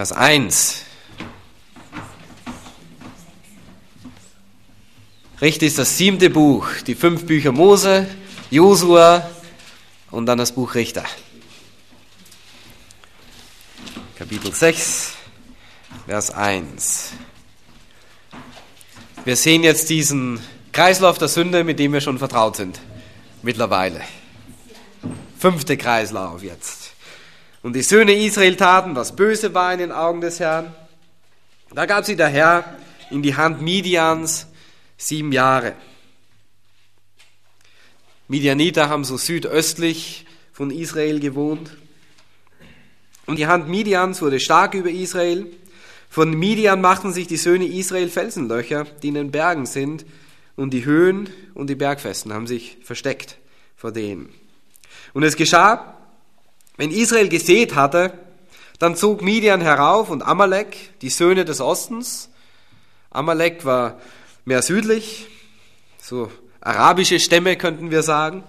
Vers 1. Richter ist das 7. Buch, die 5 Bücher Mose, Josua und dann das Buch Richter. Kapitel 6, Vers 1. Wir sehen jetzt diesen Kreislauf der Sünde, mit dem wir schon vertraut sind, mittlerweile. 5. Kreislauf jetzt. Und die Söhne Israel taten, was böse war in den Augen des Herrn. Da gab sie der Herr in die Hand Midians 7 Jahre. Midianiter haben so südöstlich von Israel gewohnt. Und die Hand Midians wurde stark über Israel. Von Midian machten sich die Söhne Israel Felsenlöcher, die in den Bergen sind, und die Höhen und die Bergfesten haben sich versteckt vor denen. Und es geschah, wenn Israel gesät hatte, dann zog Midian herauf und Amalek, die Söhne des Ostens. Amalek war mehr südlich, so arabische Stämme könnten wir sagen.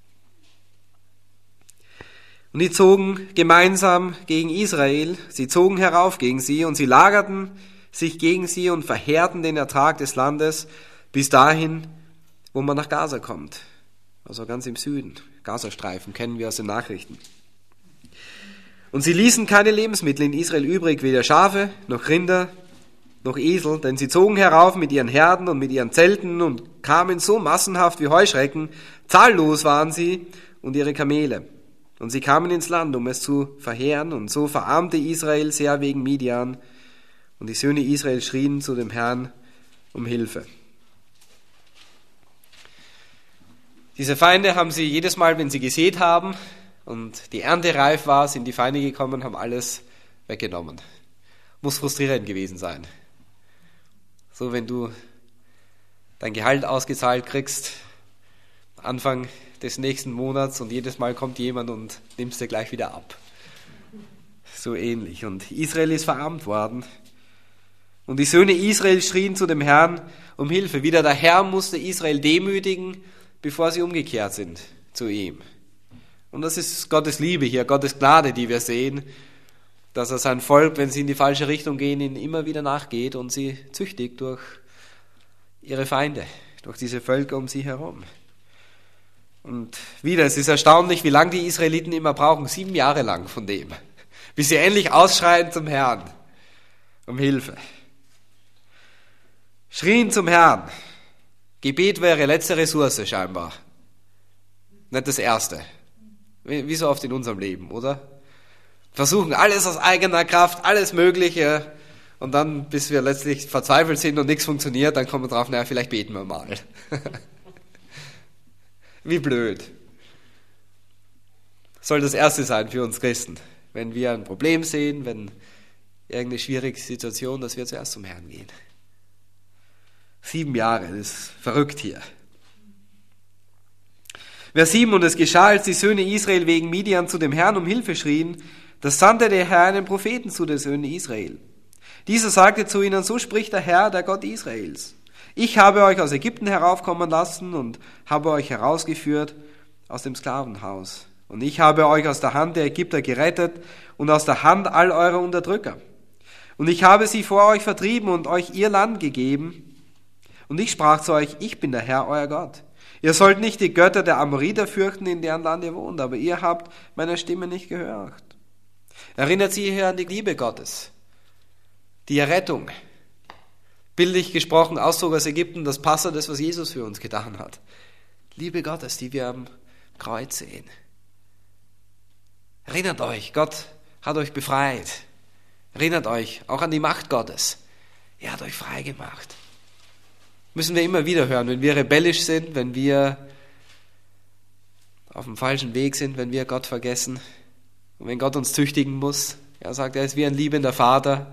Und die zogen gemeinsam gegen Israel, sie zogen herauf gegen sie und sie lagerten sich gegen sie und verheerten den Ertrag des Landes bis dahin, wo man nach Gaza kommt. Also ganz im Süden. Gazastreifen kennen wir aus den Nachrichten. Und sie ließen keine Lebensmittel in Israel übrig, weder Schafe, noch Rinder, noch Esel, denn sie zogen herauf mit ihren Herden und mit ihren Zelten und kamen so massenhaft wie Heuschrecken, zahllos waren sie und ihre Kamele. Und sie kamen ins Land, um es zu verheeren, und so verarmte Israel sehr wegen Midian, und die Söhne Israel schrien zu dem Herrn um Hilfe. Diese Feinde haben sie jedes Mal, wenn sie gesät haben und die Ernte reif war, sind die Feinde gekommen, haben alles weggenommen. Muss frustrierend gewesen sein. So, wenn du dein Gehalt ausgezahlt kriegst, Anfang des nächsten Monats, und jedes Mal kommt jemand und nimmt es dir gleich wieder ab. So ähnlich. Und Israel ist verarmt worden. Und die Söhne Israel schrien zu dem Herrn um Hilfe. Wieder der Herr musste Israel demütigen, bevor sie umgekehrt sind zu ihm. Und das ist Gottes Liebe hier, Gottes Gnade, die wir sehen, dass er sein Volk, wenn sie in die falsche Richtung gehen, ihnen immer wieder nachgeht und sie züchtigt durch ihre Feinde, durch diese Völker um sie herum. Und wieder, es ist erstaunlich, wie lange die Israeliten immer brauchen, 7 Jahre lang von dem, bis sie endlich ausschreien zum Herrn um Hilfe. Schrien zum Herrn. Gebet wäre letzte Ressource scheinbar, nicht das erste. Wie so oft in unserem Leben, oder? Versuchen alles aus eigener Kraft, alles Mögliche, und dann, bis wir letztlich verzweifelt sind und nichts funktioniert, dann kommen wir drauf, naja, vielleicht beten wir mal. Wie blöd. Soll das Erste sein für uns Christen. Wenn wir ein Problem sehen, wenn irgendeine schwierige Situation, dass wir zuerst zum Herrn gehen. 7 Jahre, das ist verrückt hier. Vers 7, und es geschah, als die Söhne Israel wegen Midian zu dem Herrn um Hilfe schrien, da sandte der Herr einen Propheten zu den Söhnen Israel. Dieser sagte zu ihnen, so spricht der Herr, der Gott Israels. Ich habe euch aus Ägypten heraufkommen lassen und habe euch herausgeführt aus dem Sklavenhaus. Und ich habe euch aus der Hand der Ägypter gerettet und aus der Hand all eurer Unterdrücker. Und ich habe sie vor euch vertrieben und euch ihr Land gegeben. Und ich sprach zu euch, ich bin der Herr, euer Gott. Ihr sollt nicht die Götter der Amoriter fürchten, in deren Land ihr wohnt, aber ihr habt meiner Stimme nicht gehört. Erinnert sie hier an die Liebe Gottes, die Errettung. Bildlich gesprochen, Ausdruck aus Ägypten, das Passa, das, was Jesus für uns getan hat. Liebe Gottes, die wir am Kreuz sehen. Erinnert euch, Gott hat euch befreit. Erinnert euch auch an die Macht Gottes. Er hat euch frei gemacht. Müssen wir immer wieder hören, wenn wir rebellisch sind, wenn wir auf dem falschen Weg sind, wenn wir Gott vergessen und wenn Gott uns züchtigen muss. Er sagt, er ist wie ein liebender Vater.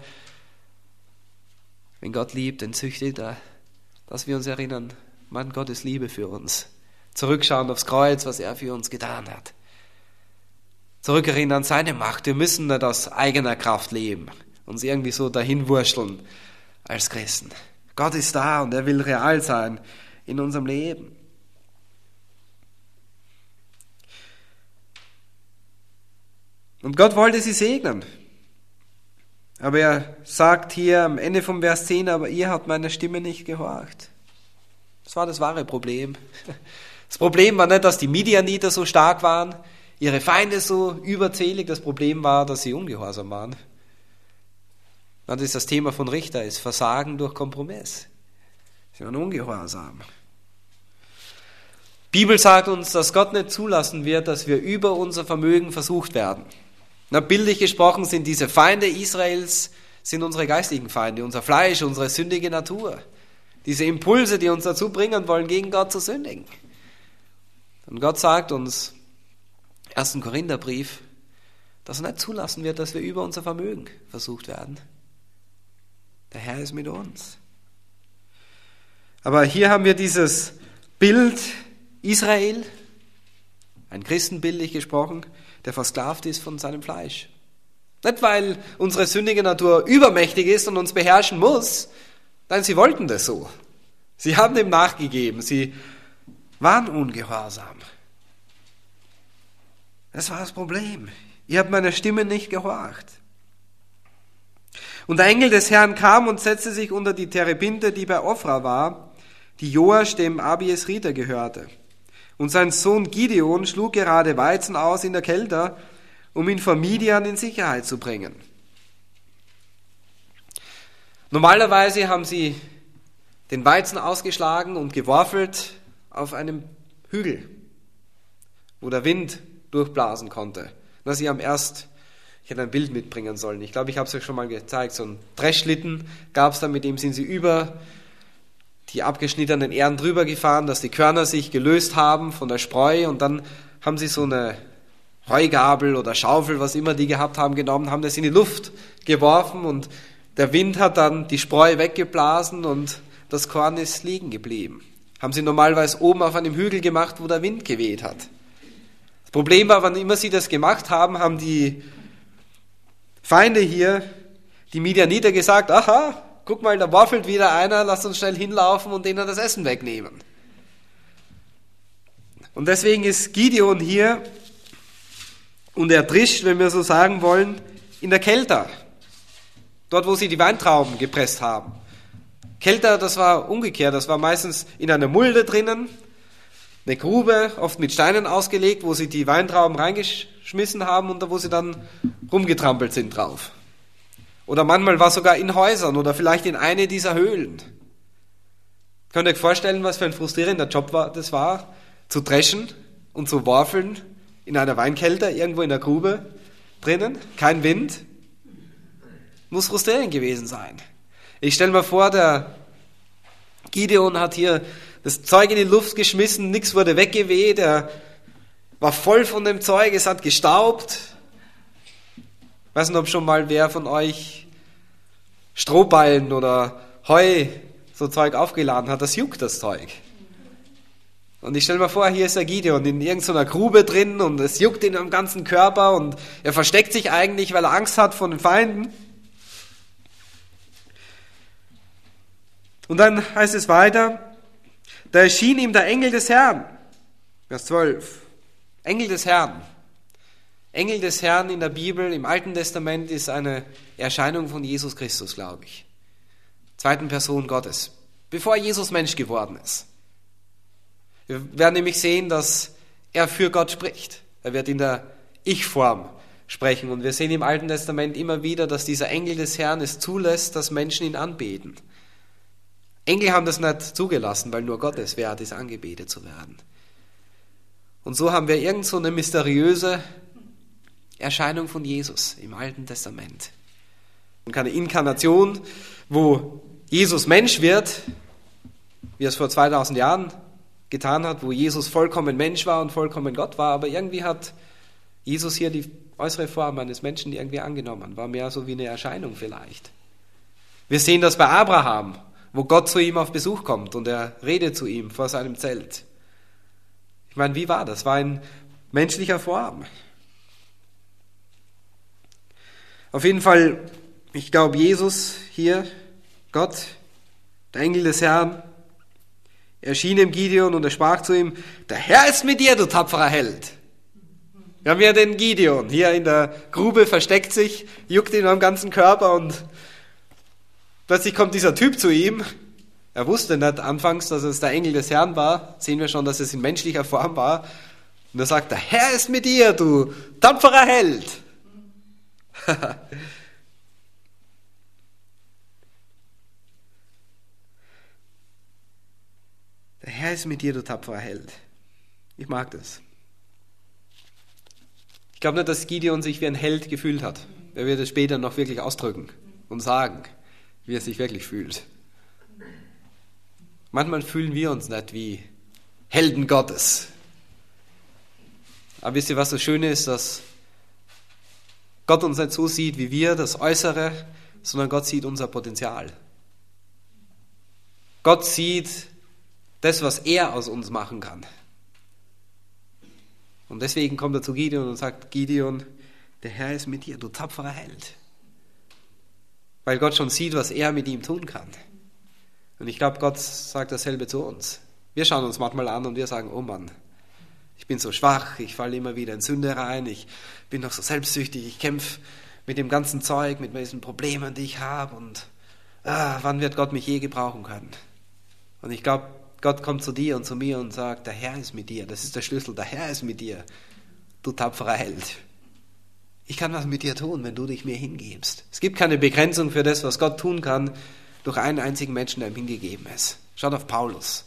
Wenn Gott liebt, dann züchtigt er, dass wir uns erinnern, Mann, Gottes Liebe für uns. Zurückschauen aufs Kreuz, was er für uns getan hat. Zurückerinnern an seine Macht. Wir müssen nicht aus eigener Kraft leben, uns irgendwie so dahin wurschteln als Christen. Gott ist da und er will real sein in unserem Leben. Und Gott wollte sie segnen. Aber er sagt hier am Ende vom Vers 10, aber ihr habt meiner Stimme nicht gehorcht. Das war das wahre Problem. Das Problem war nicht, dass die Midianiter so stark waren, ihre Feinde so überzählig. Das Problem war, dass sie ungehorsam waren. Das ist das Thema von Richter, ist Versagen durch Kompromiss. Sie waren ungehorsam. Die Bibel sagt uns, dass Gott nicht zulassen wird, dass wir über unser Vermögen versucht werden. Na, bildlich gesprochen sind diese Feinde Israels, sind unsere geistlichen Feinde, unser Fleisch, unsere sündige Natur. Diese Impulse, die uns dazu bringen wollen, gegen Gott zu sündigen. Und Gott sagt uns, 1. Korintherbrief, dass er nicht zulassen wird, dass wir über unser Vermögen versucht werden. Der Herr ist mit uns. Aber hier haben wir dieses Bild Israel, ein Christen bildlich gesprochen, der versklavt ist von seinem Fleisch. Nicht, weil unsere sündige Natur übermächtig ist und uns beherrschen muss. Nein, sie wollten das so. Sie haben dem nachgegeben. Sie waren ungehorsam. Das war das Problem. Ihr habt meiner Stimme nicht gehorcht. Und der Engel des Herrn kam und setzte sich unter die Terebinte, die bei Ophra war, die Joasch dem Abiesriter gehörte. Und sein Sohn Gideon schlug gerade Weizen aus in der Kelter, um ihn vor Midian in Sicherheit zu bringen. Normalerweise haben sie den Weizen ausgeschlagen und geworfelt auf einem Hügel, wo der Wind durchblasen konnte. Sie haben ich hätte ein Bild mitbringen sollen, ich glaube, ich habe es euch schon mal gezeigt, so einen Dreschlitten gab es da, mit dem sind sie über die abgeschnittenen Ähren drüber gefahren, dass die Körner sich gelöst haben von der Spreu, und dann haben sie so eine Heugabel oder Schaufel, was immer die gehabt haben, genommen, haben das in die Luft geworfen und der Wind hat dann die Spreu weggeblasen und das Korn ist liegen geblieben. Haben sie normalerweise oben auf einem Hügel gemacht, wo der Wind geweht hat. Das Problem war, wann immer sie das gemacht haben, haben die Feinde hier, die Midianiter, gesagt, aha, guck mal, da waffelt wieder einer, lass uns schnell hinlaufen und denen das Essen wegnehmen. Und deswegen ist Gideon hier und er trischt, wenn wir so sagen wollen, in der Kelter. Dort, wo sie die Weintrauben gepresst haben. Kelter, das war umgekehrt, das war meistens in einer Mulde drinnen, eine Grube, oft mit Steinen ausgelegt, wo sie die Weintrauben reingeschmissen haben und da, wo sie dann rumgetrampelt sind drauf. Oder manchmal war es sogar in Häusern oder vielleicht in eine dieser Höhlen. Könnt ihr euch vorstellen, was für ein frustrierender Job das war, zu dreschen und zu worfeln in einer Weinkelter, irgendwo in der Grube drinnen, kein Wind. Muss frustrierend gewesen sein. Ich stelle mir vor, der Gideon hat hier das Zeug in die Luft geschmissen, nichts wurde weggeweht, er war voll von dem Zeug, es hat gestaubt. Ich weiß nicht, ob schon mal wer von euch Strohballen oder Heu, so Zeug aufgeladen hat, das juckt das Zeug. Und ich stelle mir vor, hier ist der Gideon in irgendeiner Grube drin und es juckt ihn am ganzen Körper und er versteckt sich eigentlich, weil er Angst hat vor den Feinden. Und dann heißt es weiter, da erschien ihm der Engel des Herrn. Vers 12. Engel des Herrn. Engel des Herrn in der Bibel, im Alten Testament, ist eine Erscheinung von Jesus Christus, glaube ich. Zweiten Person Gottes. Bevor Jesus Mensch geworden ist. Wir werden nämlich sehen, dass er für Gott spricht. Er wird in der Ich-Form sprechen. Und wir sehen im Alten Testament immer wieder, dass dieser Engel des Herrn es zulässt, dass Menschen ihn anbeten. Engel haben das nicht zugelassen, weil nur Gott es wert ist, angebetet zu werden. Und so haben wir irgend so eine mysteriöse Erscheinung von Jesus im Alten Testament. Und keine Inkarnation, wo Jesus Mensch wird, wie er es vor 2000 Jahren getan hat, wo Jesus vollkommen Mensch war und vollkommen Gott war, aber irgendwie hat Jesus hier die äußere Form eines Menschen irgendwie angenommen, war mehr so wie eine Erscheinung vielleicht. Wir sehen das bei Abraham, wo Gott zu ihm auf Besuch kommt und er redet zu ihm vor seinem Zelt. Ich meine, wie war das? War in menschlicher Form. Auf jeden Fall, ich glaube, Jesus hier, Gott, der Engel des Herrn, erschien dem Gideon und er sprach zu ihm, der Herr ist mit dir, du tapferer Held. Wir haben ja den Gideon, hier in der Grube versteckt sich, juckt ihn am ganzen Körper und plötzlich kommt dieser Typ zu ihm. Er wusste nicht anfangs, dass es der Engel des Herrn war. Sehen wir schon, dass es in menschlicher Form war. Und er sagt, der Herr ist mit dir, du tapferer Held. Der Herr ist mit dir, du tapferer Held. Ich mag das. Ich glaube nicht, dass Gideon sich wie ein Held gefühlt hat. Er wird es später noch wirklich ausdrücken und sagen, wie er sich wirklich fühlt. Manchmal fühlen wir uns nicht wie Helden Gottes. Aber wisst ihr, was das Schöne ist, dass Gott uns nicht so sieht wie wir, das Äußere, sondern Gott sieht unser Potenzial. Gott sieht das, was er aus uns machen kann. Und deswegen kommt er zu Gideon und sagt, Gideon, der Herr ist mit dir, du tapferer Held. Weil Gott schon sieht, was er mit ihm tun kann. Und ich glaube, Gott sagt dasselbe zu uns. Wir schauen uns manchmal an und wir sagen, oh Mann, ich bin so schwach, ich falle immer wieder in Sünde rein, ich bin noch so selbstsüchtig, ich kämpfe mit dem ganzen Zeug, mit diesen Problemen, die ich habe und wann wird Gott mich je gebrauchen können? Und ich glaube, Gott kommt zu dir und zu mir und sagt, der Herr ist mit dir, das ist der Schlüssel, der Herr ist mit dir, du tapferer Held. Ich kann was mit dir tun, wenn du dich mir hingibst. Es gibt keine Begrenzung für das, was Gott tun kann, durch einen einzigen Menschen, der ihm hingegeben ist. Schaut auf Paulus.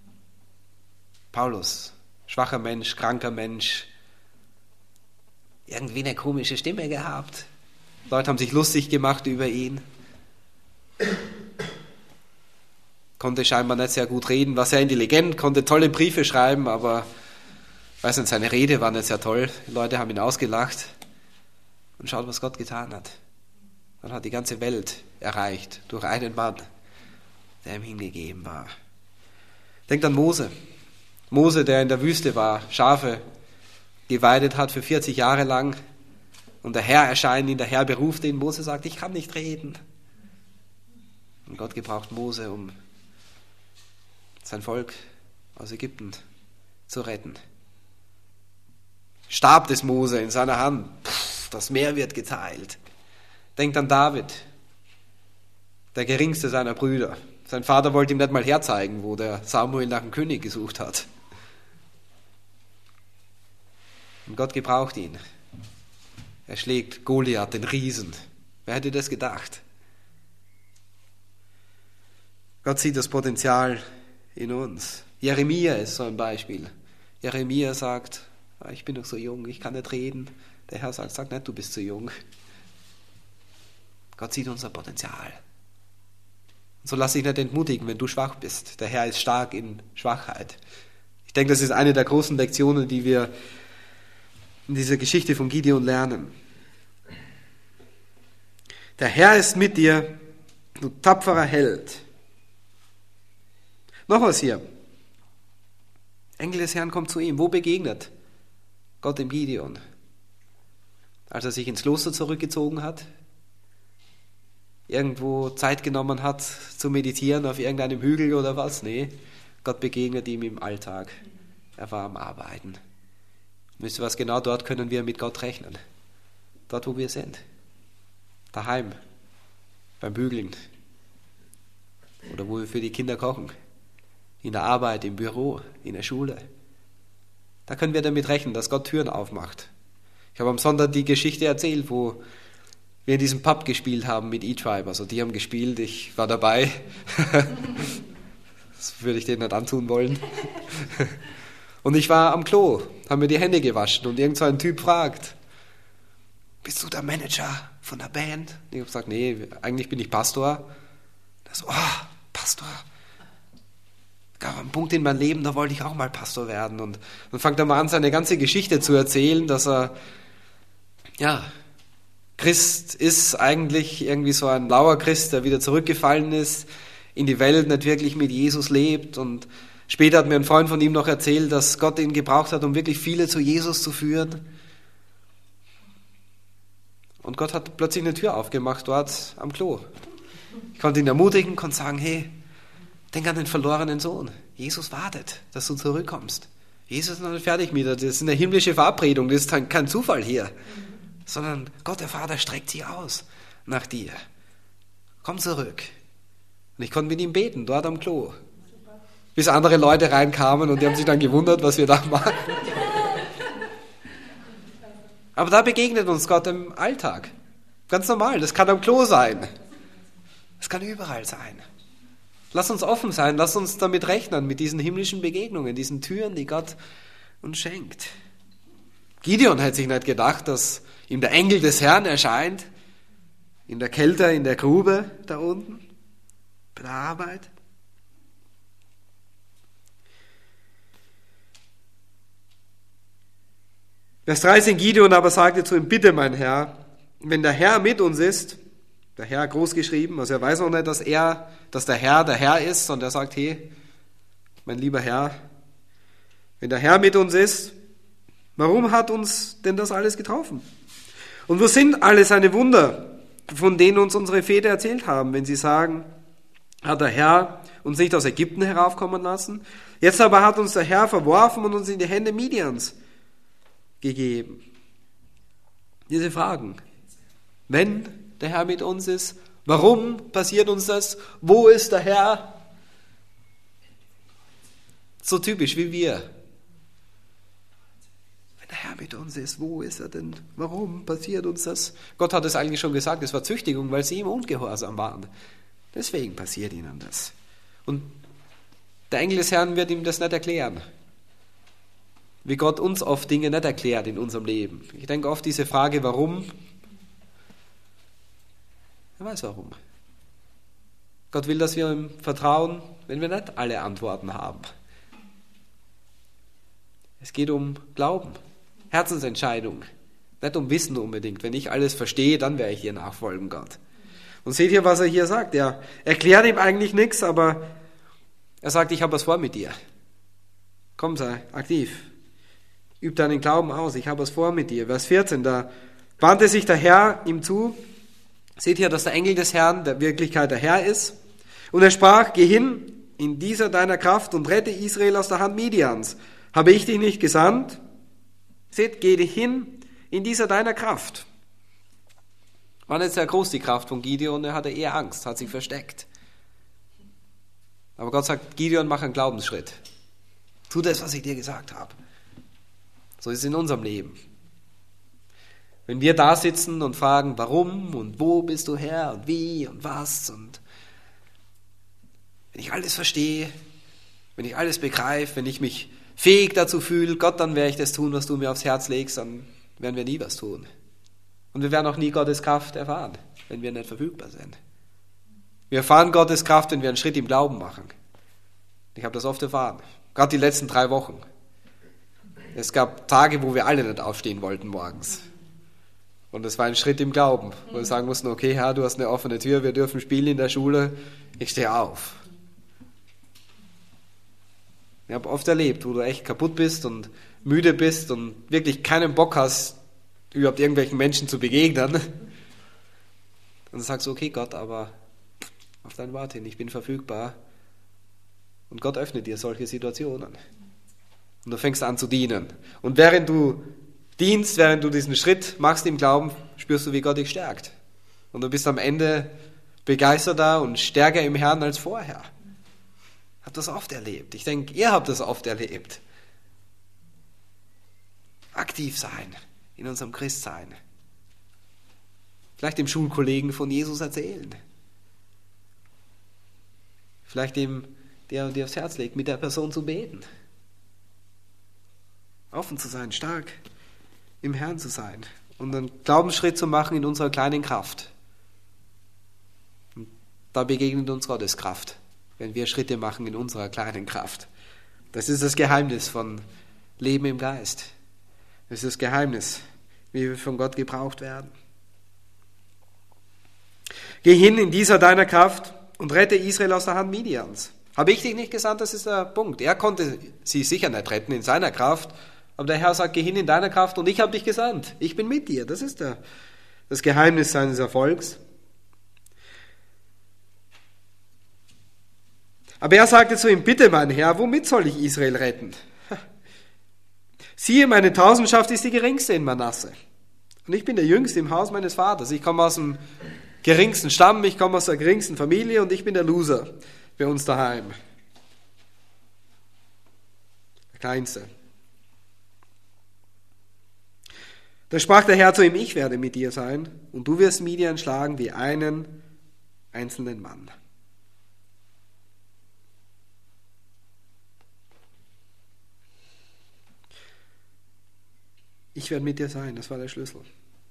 Paulus, schwacher Mensch, kranker Mensch, irgendwie eine komische Stimme gehabt. Leute haben sich lustig gemacht über ihn. Konnte scheinbar nicht sehr gut reden, war sehr intelligent, konnte tolle Briefe schreiben, aber ich weiß nicht, seine Rede war nicht sehr toll. Die Leute haben ihn ausgelacht. Und schaut, was Gott getan hat. Gott hat die ganze Welt erreicht durch einen Mann, der ihm hingegeben war. Denkt an Mose. Mose, der in der Wüste war, Schafe geweidet hat für 40 Jahre lang. Und der Herr erscheint ihn, der Herr beruft ihn. Mose sagt, ich kann nicht reden. Und Gott gebraucht Mose, um sein Volk aus Ägypten zu retten. Stab des Mose in seiner Hand. Das Meer wird geteilt. Denkt an David, der geringste seiner Brüder. Sein Vater wollte ihm nicht mal herzeigen, wo der Samuel nach einem König gesucht hat. Und Gott gebraucht ihn. Er schlägt Goliath, den Riesen. Wer hätte das gedacht? Gott sieht das Potenzial in uns. Jeremia ist so ein Beispiel. Jeremia sagt, ich bin noch so jung, ich kann nicht reden. Der Herr sagt, sag nicht, du bist zu jung. Gott sieht unser Potenzial. Und so lass dich nicht entmutigen, wenn du schwach bist. Der Herr ist stark in Schwachheit. Ich denke, das ist eine der großen Lektionen, die wir in dieser Geschichte von Gideon lernen. Der Herr ist mit dir, du tapferer Held. Noch was hier. Engel des Herrn kommt zu ihm. Wo begegnet Gott dem Gideon? Als er sich ins Kloster zurückgezogen hat, irgendwo Zeit genommen hat zu meditieren auf irgendeinem Hügel oder was? Nee, Gott begegnet ihm im Alltag. Er war am Arbeiten. Wisst ihr was, genau dort können wir mit Gott rechnen. Dort, wo wir sind. Daheim, beim Bügeln oder wo wir für die Kinder kochen. In der Arbeit, im Büro, in der Schule. Da können wir damit rechnen, dass Gott Türen aufmacht. Ich habe am Sonntag die Geschichte erzählt, wo wir in diesem Pub gespielt haben mit E-Tribe. Also die haben gespielt, ich war dabei. Das würde ich denen nicht antun wollen. Und ich war am Klo, haben mir die Hände gewaschen und irgend so ein Typ fragt, bist du der Manager von der Band? Und ich habe gesagt, nee, eigentlich bin ich Pastor. Er so, Pastor. Es gab einen Punkt in meinem Leben, da wollte ich auch mal Pastor werden. Und dann fängt er mal an, seine ganze Geschichte zu erzählen, dass er, Christ ist eigentlich irgendwie so ein lauer Christ, der wieder zurückgefallen ist, in die Welt, nicht wirklich mit Jesus lebt. Und später hat mir ein Freund von ihm noch erzählt, dass Gott ihn gebraucht hat, um wirklich viele zu Jesus zu führen. Und Gott hat plötzlich eine Tür aufgemacht dort am Klo. Ich konnte ihn ermutigen, konnte sagen, hey, denk an den verlorenen Sohn. Jesus wartet, dass du zurückkommst. Jesus ist noch nicht fertig mit dir. Das ist eine himmlische Verabredung. Das ist kein Zufall hier. Sondern Gott, der Vater, streckt sich aus nach dir. Komm zurück. Und ich konnte mit ihm beten, dort am Klo. Bis andere Leute reinkamen und die haben sich dann gewundert, was wir da machen. Aber da begegnet uns Gott im Alltag. Ganz normal. Das kann am Klo sein. Das kann überall sein. Lass uns offen sein, lass uns damit rechnen, mit diesen himmlischen Begegnungen, diesen Türen, die Gott uns schenkt. Gideon hätte sich nicht gedacht, dass ihm der Engel des Herrn erscheint, in der Kälte, in der Grube da unten, bei der Arbeit. Vers 13, Gideon aber sagte zu ihm, bitte mein Herr, wenn der Herr mit uns ist, der Herr groß geschrieben, also er weiß noch nicht, dass der Herr ist, sondern er sagt, hey, mein lieber Herr, wenn der Herr mit uns ist, warum hat uns denn das alles getroffen? Und wo sind alle seine Wunder, von denen uns unsere Väter erzählt haben, wenn sie sagen, hat der Herr uns nicht aus Ägypten heraufkommen lassen? Jetzt aber hat uns der Herr verworfen und uns in die Hände Midians gegeben. Diese Fragen. Wenn der Herr mit uns ist, warum passiert uns das? Wo ist der Herr? So typisch wie wir. Wenn der Herr mit uns ist, wo ist er denn? Warum passiert uns das? Gott hat es eigentlich schon gesagt, es war Züchtigung, weil sie ihm ungehorsam waren. Deswegen passiert ihnen das. Und der Engel des Herrn wird ihm das nicht erklären. Wie Gott uns oft Dinge nicht erklärt in unserem Leben. Ich denke oft diese Frage, warum? Er weiß warum. Gott will, dass wir ihm vertrauen, wenn wir nicht alle Antworten haben. Es geht um Glauben, Herzensentscheidung, nicht um Wissen unbedingt. Wenn ich alles verstehe, dann werde ich dir nachfolgen, Gott. Und seht ihr, was er hier sagt? Er erklärt ihm eigentlich nichts, aber er sagt, ich habe was vor mit dir. Komm, sei aktiv. Üb deinen Glauben aus, ich habe was vor mit dir. Vers 14, da wandte sich der Herr ihm zu. Seht ihr, dass der Engel des Herrn der Wirklichkeit der Herr ist? Und er sprach, geh hin in dieser deiner Kraft und rette Israel aus der Hand Midians. Habe ich dich nicht gesandt? Seht, geh hin in dieser deiner Kraft. War nicht sehr groß die Kraft von Gideon, er hatte eher Angst, hat sich versteckt. Aber Gott sagt, Gideon, mach einen Glaubensschritt. Tu das, was ich dir gesagt habe. So ist es in unserem Leben. Wenn wir da sitzen und fragen, warum und wo bist du Herr und wie und was, und wenn ich alles verstehe, wenn ich alles begreife, wenn ich mich fähig dazu fühle, Gott, dann werde ich das tun, was du mir aufs Herz legst, dann werden wir nie was tun. Und wir werden auch nie Gottes Kraft erfahren, wenn wir nicht verfügbar sind. Wir erfahren Gottes Kraft, wenn wir einen Schritt im Glauben machen. Ich habe das oft erfahren, gerade die letzten 3 Wochen. Es gab Tage, wo wir alle nicht aufstehen wollten morgens. Und es war ein Schritt im Glauben, wo wir sagen mussten, okay, Herr, du hast eine offene Tür, wir dürfen spielen in der Schule, ich stehe auf. Ich habe oft erlebt, wo du echt kaputt bist und müde bist und wirklich keinen Bock hast, überhaupt irgendwelchen Menschen zu begegnen. Und dann sagst du, okay Gott, aber auf dein Wort hin, ich bin verfügbar. Und Gott öffnet dir solche Situationen. Und du fängst an zu dienen. Und während du dienst, während du diesen Schritt machst im Glauben, spürst du, wie Gott dich stärkt. Und du bist am Ende begeisterter und stärker im Herrn als vorher. Ich habe das oft erlebt. Ich denke, ihr habt das oft erlebt. Aktiv sein in unserem Christsein. Vielleicht dem Schulkollegen von Jesus erzählen. Vielleicht dem, der dir aufs Herz legt, mit der Person zu beten. Offen zu sein, stark im Herrn zu sein und einen Glaubensschritt zu machen in unserer kleinen Kraft. Und da begegnet uns Gottes Kraft, wenn wir Schritte machen in unserer kleinen Kraft. Das ist das Geheimnis von Leben im Geist. Das ist das Geheimnis, wie wir von Gott gebraucht werden. Geh hin in dieser deiner Kraft und rette Israel aus der Hand Midians. Habe ich dich nicht gesandt? Das ist der Punkt. Er konnte sie sicher nicht retten in seiner Kraft, aber der Herr sagt, geh hin in deiner Kraft und ich habe dich gesandt. Ich bin mit dir. Das ist das Geheimnis seines Erfolgs. Aber er sagte zu ihm, bitte mein Herr, womit soll ich Israel retten? Siehe, meine Tausendschaft ist die geringste in Manasse. Und ich bin der Jüngste im Haus meines Vaters. Ich komme aus dem geringsten Stamm, ich komme aus der geringsten Familie und ich bin der Loser bei uns daheim. Der Kleinste. Da sprach der Herr zu ihm, ich werde mit dir sein und du wirst Midian schlagen wie einen einzelnen Mann. Ich werde mit dir sein, das war der Schlüssel.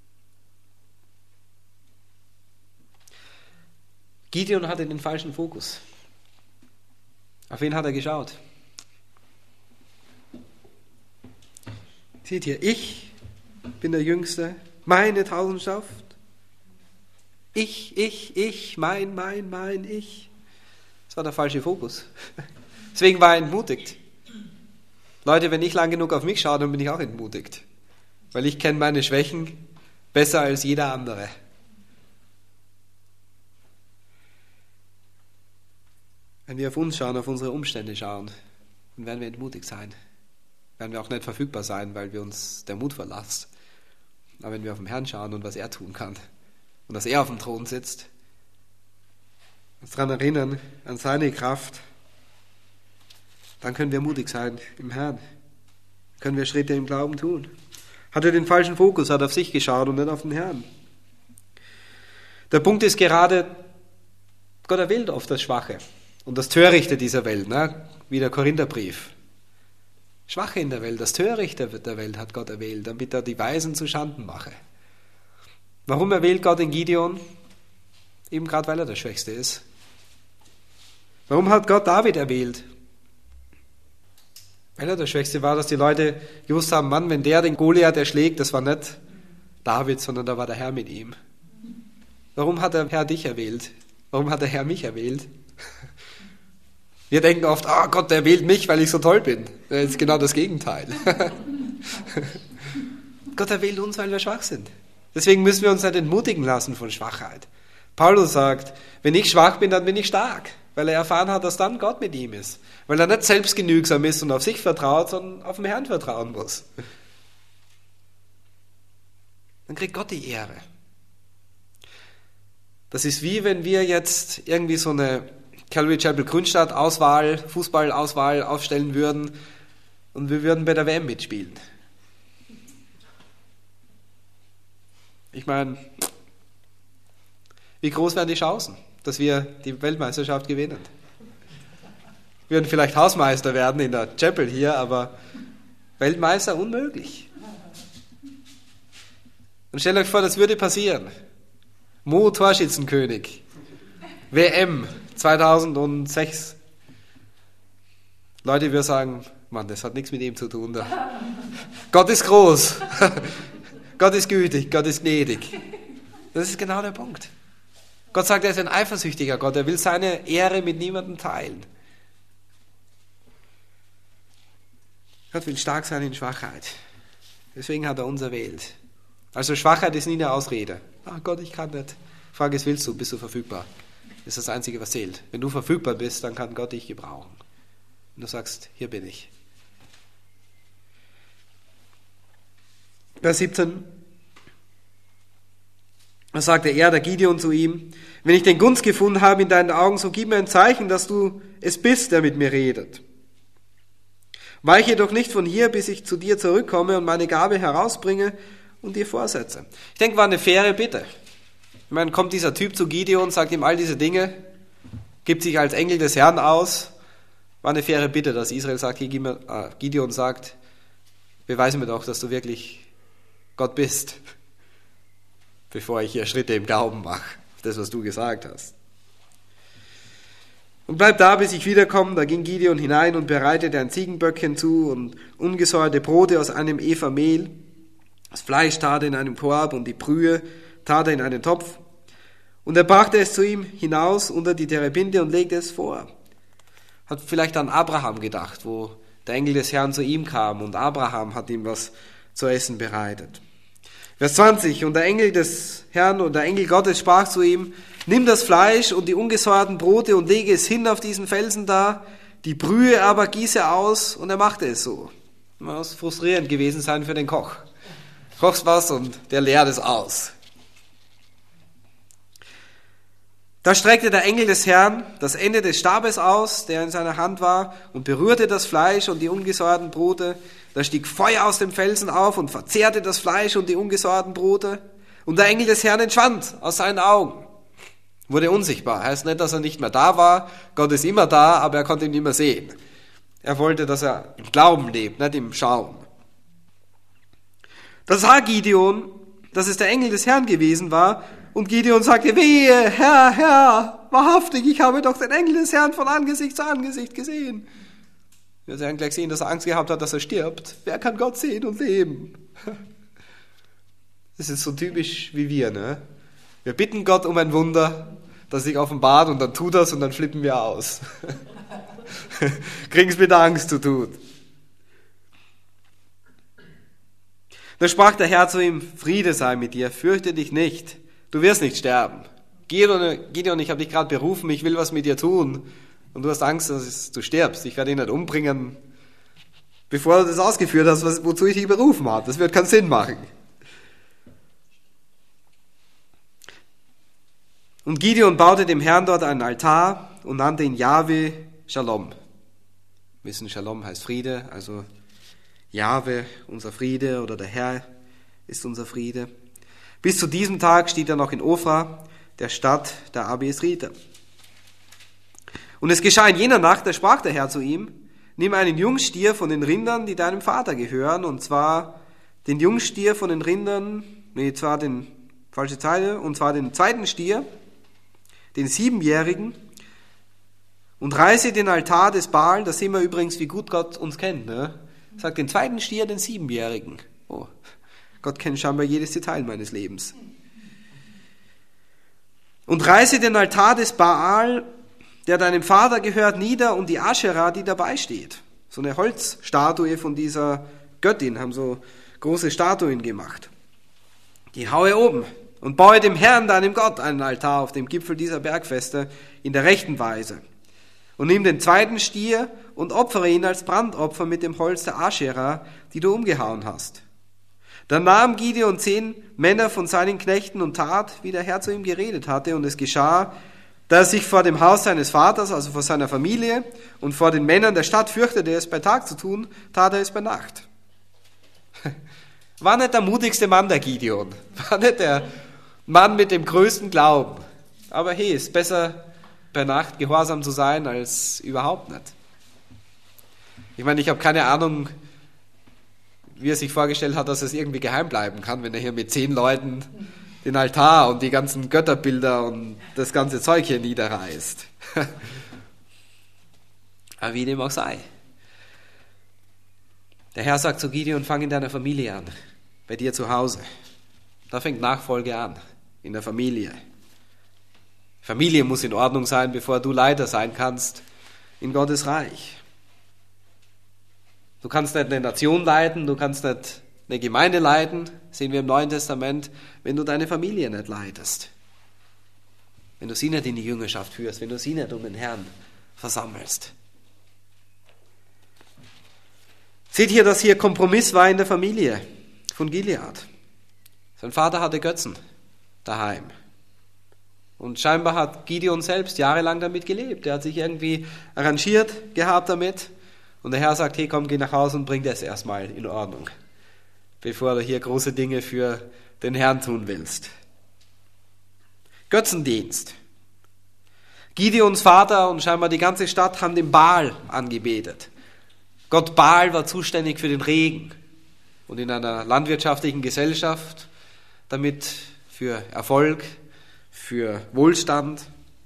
Gideon hatte den falschen Fokus. Auf wen hat er geschaut? Seht ihr, ich bin der Jüngste, meine Tausendschaft. Ich, mein, ich. Das war der falsche Fokus. Deswegen war er entmutigt. Leute, wenn ich lang genug auf mich schaue, dann bin ich auch entmutigt. Weil ich kenne meine Schwächen besser als jeder andere. Wenn wir auf uns schauen, auf unsere Umstände schauen, dann werden wir entmutigt sein. Werden wir auch nicht verfügbar sein, weil wir uns der Mut verlässt. Aber wenn wir auf den Herrn schauen und was er tun kann und dass er auf dem Thron sitzt, uns daran erinnern, an seine Kraft, dann können wir mutig sein im Herrn. Können wir Schritte im Glauben tun. Hat er den falschen Fokus, hat auf sich geschaut und nicht auf den Herrn. Der Punkt ist gerade, Gott erwählt oft das Schwache und das Törichte dieser Welt, ne? Wie der Korintherbrief. Schwache in der Welt, das Törichte der Welt hat Gott erwählt, damit er die Weisen zu Schanden mache. Warum erwählt Gott den Gideon? Eben gerade, weil er der Schwächste ist. Warum hat Gott David erwählt? Weil er der Schwächste war, dass die Leute gewusst haben, Mann, wenn der den Goliath erschlägt, das war nicht David, sondern da war der Herr mit ihm. Warum hat der Herr dich erwählt? Warum hat der Herr mich erwählt? Wir denken oft, Gott, der wählt mich, weil ich so toll bin. Das ist genau das Gegenteil. Gott erwählt uns, weil wir schwach sind. Deswegen müssen wir uns nicht entmutigen lassen von Schwachheit. Paulus sagt, wenn ich schwach bin, dann bin ich stark. Weil er erfahren hat, dass dann Gott mit ihm ist. Weil er nicht selbstgenügsam ist und auf sich vertraut, sondern auf den Herrn vertrauen muss. Dann kriegt Gott die Ehre. Das ist wie wenn wir jetzt irgendwie so eine Calvary Chapel Grünstadt Auswahl, Fußballauswahl aufstellen würden und wir würden bei der WM mitspielen. Ich meine, wie groß wären die Chancen, dass wir die Weltmeisterschaft gewinnen? Wir würden vielleicht Hausmeister werden in der Chapel hier, aber Weltmeister unmöglich. Und stellt euch vor, das würde passieren. Mo Torschützenkönig. WM 2006. Leute, wir sagen, Mann, das hat nichts mit ihm zu tun. Da. Gott ist groß. Gott ist gütig, Gott ist gnädig. Das ist genau der Punkt. Gott sagt, er ist ein eifersüchtiger Gott. Er will seine Ehre mit niemandem teilen. Gott will stark sein in Schwachheit. Deswegen hat er uns erwählt. Also Schwachheit ist nie eine Ausrede. Gott, ich kann nicht. Frage ist, willst du? Bist du verfügbar? Das ist das Einzige, was zählt. Wenn du verfügbar bist, dann kann Gott dich gebrauchen. Und du sagst, hier bin ich. Vers 17. Da sagte er, der Gideon, zu ihm, wenn ich den Gunst gefunden habe in deinen Augen, so gib mir ein Zeichen, dass du es bist, der mit mir redet. Weiche doch nicht von hier, bis ich zu dir zurückkomme und meine Gabe herausbringe und dir vorsetze. Ich denke, war eine faire Bitte. Ich meine, kommt dieser Typ zu Gideon, sagt ihm all diese Dinge, gibt sich als Engel des Herrn aus. War eine faire Bitte, dass Israel sagt, Gideon sagt, beweise mir doch, dass du wirklich Gott bist, bevor ich hier Schritte im Glauben mache, auf das, was du gesagt hast. Und bleib da, bis ich wiederkomme. Da ging Gideon hinein und bereitete ein Ziegenböckchen zu und ungesäuerte Brote aus einem Ephah Mehl. Das Fleisch tat er in einem Korb und die Brühe tat er in einen Topf. Und er brachte es zu ihm hinaus unter die Terebinte und legte es vor. Hat vielleicht an Abraham gedacht, wo der Engel des Herrn zu ihm kam und Abraham hat ihm was zu essen bereitet. Vers 20, und der Engel des Herrn und der Engel Gottes sprach zu ihm, nimm das Fleisch und die ungesäuerten Brote und lege es hin auf diesen Felsen da, die Brühe aber gieße aus, und er machte es so. Muss frustrierend gewesen sein für den Koch. Kochst was und der leert es aus. Da streckte der Engel des Herrn das Ende des Stabes aus, der in seiner Hand war, und berührte das Fleisch und die ungesäuerten Brote. Da stieg Feuer aus dem Felsen auf und verzehrte das Fleisch und die ungesäuerten Brote. Und der Engel des Herrn entschwand aus seinen Augen. Wurde unsichtbar. Heißt nicht, dass er nicht mehr da war. Gott ist immer da, aber er konnte ihn nicht mehr sehen. Er wollte, dass er im Glauben lebt, nicht im Schauen. Da sah Gideon, dass es der Engel des Herrn gewesen war, und Gideon sagte, wehe, Herr, wahrhaftig, ich habe doch den Engel des Herrn von Angesicht zu Angesicht gesehen. Wir haben gleich gesehen, dass er Angst gehabt hat, dass er stirbt. Wer kann Gott sehen und leben? Das ist so typisch wie wir, ne? Wir bitten Gott um ein Wunder, das sich offenbart, und dann tut das und dann flippen wir aus. Kriegen es mit Angst zu tun. Da sprach der Herr zu ihm, Friede sei mit dir, fürchte dich nicht, du wirst nicht sterben. Gideon, ich habe dich gerade berufen, ich will was mit dir tun. Und du hast Angst, dass du stirbst. Ich werde dich nicht umbringen, bevor du das ausgeführt hast, wozu ich dich berufen habe. Das wird keinen Sinn machen. Und Gideon baute dem Herrn dort einen Altar und nannte ihn Jahwe Shalom. Wir wissen, Shalom heißt Friede, also Jahwe, unser Friede, oder der Herr ist unser Friede. Bis zu diesem Tag steht er noch in Ofra, der Stadt der Abiesriter. Und es geschah in jener Nacht, da sprach der Herr zu ihm, nimm einen Jungstier von den Rindern, die deinem Vater gehören, und zwar den Jungstier von den Rindern, und zwar den zweiten Stier, den 7-jährigen, und reiße den Altar des Baal. Da sehen wir übrigens, wie gut Gott uns kennt. Ne? Sagt den zweiten Stier, den 7-jährigen. Oh, Gott kennt scheinbar jedes Detail meines Lebens. Und reiße den Altar des Baal, der deinem Vater gehört, nieder, und die Aschera, die dabei steht. So eine Holzstatue von dieser Göttin, haben so große Statuen gemacht. Die haue oben und baue dem Herrn, deinem Gott, einen Altar auf dem Gipfel dieser Bergfeste in der rechten Weise. Und nimm den zweiten Stier und opfere ihn als Brandopfer mit dem Holz der Aschera, die du umgehauen hast. Dann nahm Gideon 10 Männer von seinen Knechten und tat, wie der Herr zu ihm geredet hatte. Und es geschah, da er sich vor dem Haus seines Vaters, also vor seiner Familie, und vor den Männern der Stadt fürchtete, es bei Tag zu tun, tat er es bei Nacht. War nicht der mutigste Mann, der Gideon. War nicht der Mann mit dem größten Glauben. Aber hey, ist besser bei Nacht gehorsam zu sein, als überhaupt nicht. Ich meine, ich habe keine Ahnung, wie er sich vorgestellt hat, dass es irgendwie geheim bleiben kann, wenn er hier mit 10 Leuten den Altar und die ganzen Götterbilder und das ganze Zeug hier niederreißt. Aber wie dem auch sei. Der Herr sagt zu Gideon, fang in deiner Familie an, bei dir zu Hause. Da fängt Nachfolge an, in der Familie. Familie muss in Ordnung sein, bevor du Leiter sein kannst in Gottes Reich. Du kannst nicht eine Nation leiten, du kannst nicht eine Gemeinde leiten, sehen wir im Neuen Testament, wenn du deine Familie nicht leitest. Wenn du sie nicht in die Jüngerschaft führst, wenn du sie nicht um den Herrn versammelst. Seht ihr, dass hier Kompromiss war in der Familie von Gilead. Sein Vater hatte Götzen daheim. Und scheinbar hat Gideon selbst jahrelang damit gelebt. Er hat sich irgendwie arrangiert gehabt damit. Und der Herr sagt, hey, komm, geh nach Hause und bring das erstmal in Ordnung, bevor du hier große Dinge für den Herrn tun willst. Götzendienst. Gideons Vater und scheinbar die ganze Stadt haben den Baal angebetet. Gott Baal war zuständig für den Regen. Und in einer landwirtschaftlichen Gesellschaft damit für Erfolg, für Wohlstand.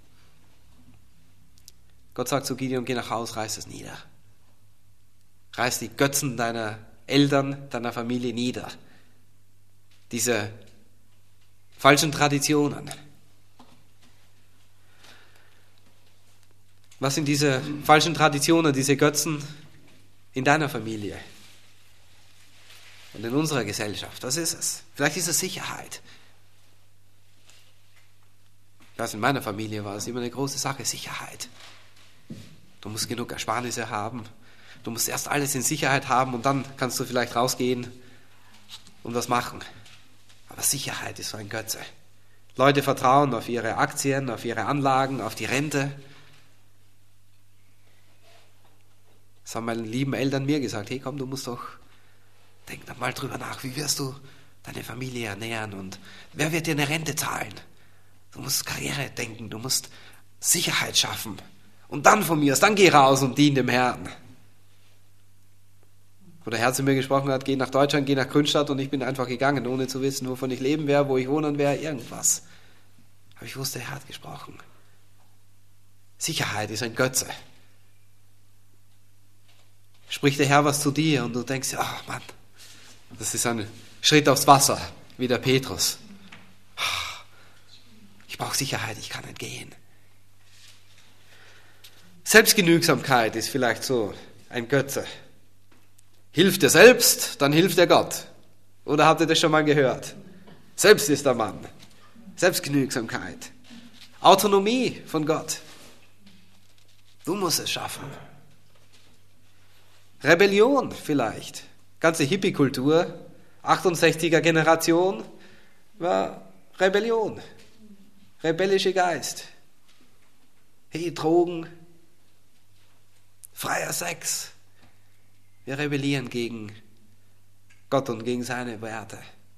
Gott sagt zu Gideon, geh nach Hause, reiß es nieder. Reiß die Götzen deiner Eltern, deiner Familie nieder. Diese falschen Traditionen. Was sind diese falschen Traditionen, diese Götzen in deiner Familie und in unserer Gesellschaft? Was ist es? Vielleicht ist es Sicherheit. In meiner Familie war es immer eine große Sache, Sicherheit. Du musst genug Ersparnisse haben. du musst erst alles in Sicherheit haben und dann kannst du vielleicht rausgehen und was machen. Aber Sicherheit ist so ein Götze. Leute vertrauen auf ihre Aktien, auf ihre Anlagen, auf die Rente. Das haben meine lieben Eltern mir gesagt, hey komm, denk doch mal drüber nach, wie wirst du deine Familie ernähren und wer wird dir eine Rente zahlen? Du musst Karriere denken, du musst Sicherheit schaffen. Und dann von mir aus, dann geh raus und dien dem Herrn. Wo der Herr zu mir gesprochen hat, geh nach Deutschland, geh nach Grünstadt und ich bin einfach gegangen, ohne zu wissen, wovon ich leben werde, wo ich wohnen werde, irgendwas. Aber ich wusste, der Herr hat gesprochen. Sicherheit ist ein Götze. Spricht der Herr was zu dir und du denkst, ach Mann, das ist ein Schritt aufs Wasser, wie der Petrus. Ich brauche Sicherheit, ich kann nicht gehen. Selbstgenügsamkeit ist vielleicht so ein Götze. Hilf dir selbst, dann hilft dir Gott. Oder habt ihr das schon mal gehört? Selbst ist der Mann. Selbstgenügsamkeit. Autonomie von Gott. Du musst es schaffen. Rebellion vielleicht. Ganze Hippie-Kultur, 68er Generation, war Rebellion. Rebellischer Geist. Hey, Drogen, freier Sex. Wir rebellieren gegen Gott und gegen seine Werte.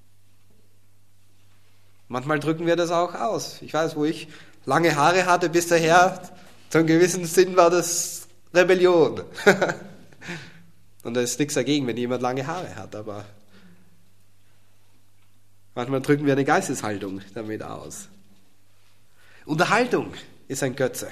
Manchmal drücken wir das auch aus. Ich weiß, wo ich lange Haare hatte bis daher, zu einem gewissen Sinn war das Rebellion. Und da ist nichts dagegen, wenn jemand lange Haare hat, aber manchmal drücken wir eine Geisteshaltung damit aus. Unterhaltung ist ein Götze.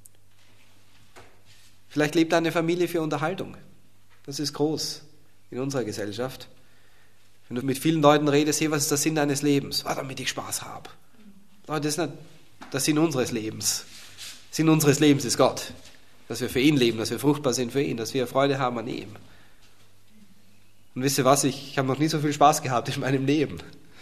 Vielleicht lebt eine Familie für Unterhaltung. Das ist groß in unserer Gesellschaft. Wenn du mit vielen Leuten redest, hey, was ist der Sinn deines Lebens? Damit ich Spaß habe. Leute, das ist nicht der Sinn unseres Lebens. Sinn unseres Lebens ist Gott. Dass wir für ihn leben, dass wir fruchtbar sind für ihn, dass wir Freude haben an ihm. Und wisst ihr was, ich habe noch nie so viel Spaß gehabt in meinem Leben.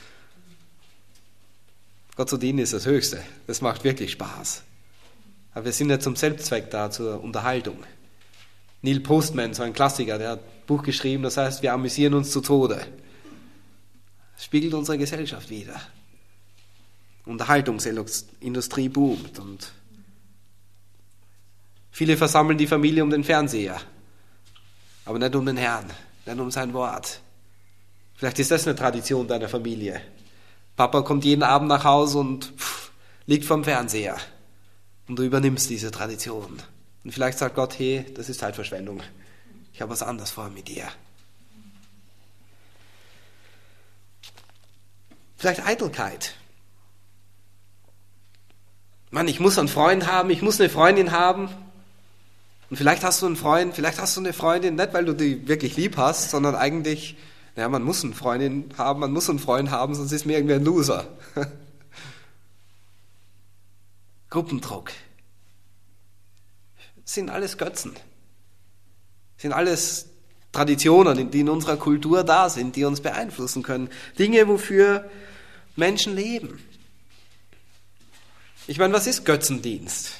Gott zu dienen ist das Höchste. Das macht wirklich Spaß. Aber wir sind nicht zum Selbstzweck da, zur Unterhaltung. Neil Postman, so ein Klassiker, der hat ein Buch geschrieben, das heißt, wir amüsieren uns zu Tode. Das spiegelt unsere Gesellschaft wider. Unterhaltungsindustrie boomt und viele versammeln die Familie um den Fernseher, aber nicht um den Herrn, nicht um sein Wort. Vielleicht ist das eine Tradition deiner Familie. Papa kommt jeden Abend nach Hause und liegt vorm Fernseher und du übernimmst diese Tradition. Und vielleicht sagt Gott, hey, das ist Zeitverschwendung. Ich habe was anderes vor mit dir. Vielleicht Eitelkeit. Mann, ich muss einen Freund haben, ich muss eine Freundin haben. Und vielleicht hast du einen Freund, vielleicht hast du eine Freundin, nicht weil du die wirklich lieb hast, sondern eigentlich, man muss eine Freundin haben, man muss einen Freund haben, sonst ist mir irgendwie ein Loser. Gruppendruck. Sind alles Götzen. Sind alles Traditionen, die in unserer Kultur da sind, die uns beeinflussen können. Dinge, wofür Menschen leben. Ich meine, was ist Götzendienst?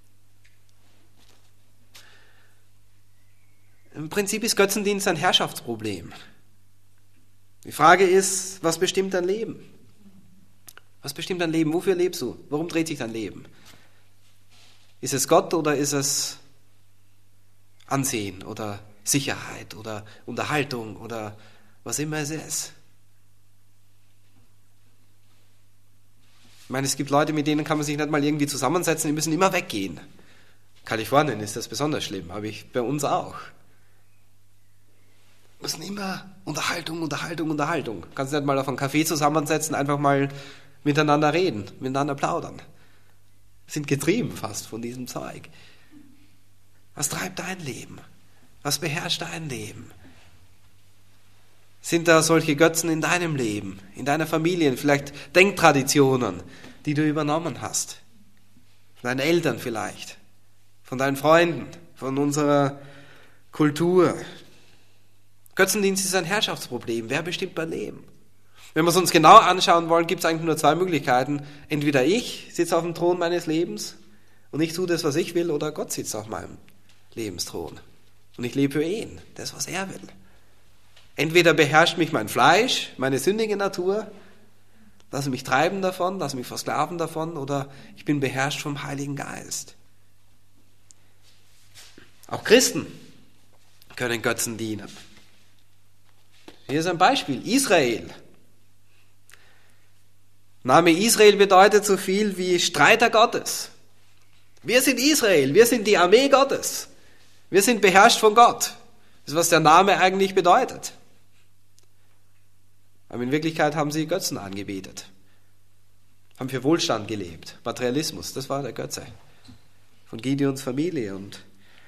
Im Prinzip ist Götzendienst ein Herrschaftsproblem. Die Frage ist, was bestimmt dein Leben? Was bestimmt dein Leben? Wofür lebst du? Worum dreht sich dein Leben? Ist es Gott oder ist es Ansehen oder Sicherheit oder Unterhaltung oder was immer es ist? Ich meine, es gibt Leute, mit denen kann man sich nicht mal irgendwie zusammensetzen, die müssen immer weggehen. In Kalifornien ist das besonders schlimm, aber bei uns auch. Wir müssen immer Unterhaltung. Kannst nicht mal auf einen Café zusammensetzen, einfach mal miteinander reden, miteinander plaudern. Sind getrieben fast von diesem Zeug. Was treibt dein Leben? Was beherrscht dein Leben? Sind da solche Götzen in deinem Leben, in deiner Familie, vielleicht Denktraditionen, die du übernommen hast? Von deinen Eltern vielleicht, von deinen Freunden, von unserer Kultur. Götzendienst ist ein Herrschaftsproblem. Wer bestimmt mein Leben? Wenn wir es uns genau anschauen wollen, gibt es eigentlich nur zwei Möglichkeiten. Entweder ich sitze auf dem Thron meines Lebens und ich tue das, was ich will, oder Gott sitzt auf meinem Lebensthron Und ich lebe für ihn, das, was er will. Entweder beherrscht mich mein Fleisch, meine sündige Natur, lasse mich treiben davon, lasse mich versklaven davon, oder ich bin beherrscht vom Heiligen Geist. Auch Christen können Götzen dienen. Hier ist ein Beispiel, Israel. Name Israel bedeutet so viel wie Streiter Gottes. Wir sind Israel, wir sind die Armee Gottes. Wir sind beherrscht von Gott. Das ist, was der Name eigentlich bedeutet. Aber in Wirklichkeit haben sie Götzen angebetet. Haben für Wohlstand gelebt. Materialismus, das war der Götze von Gideons Familie. Und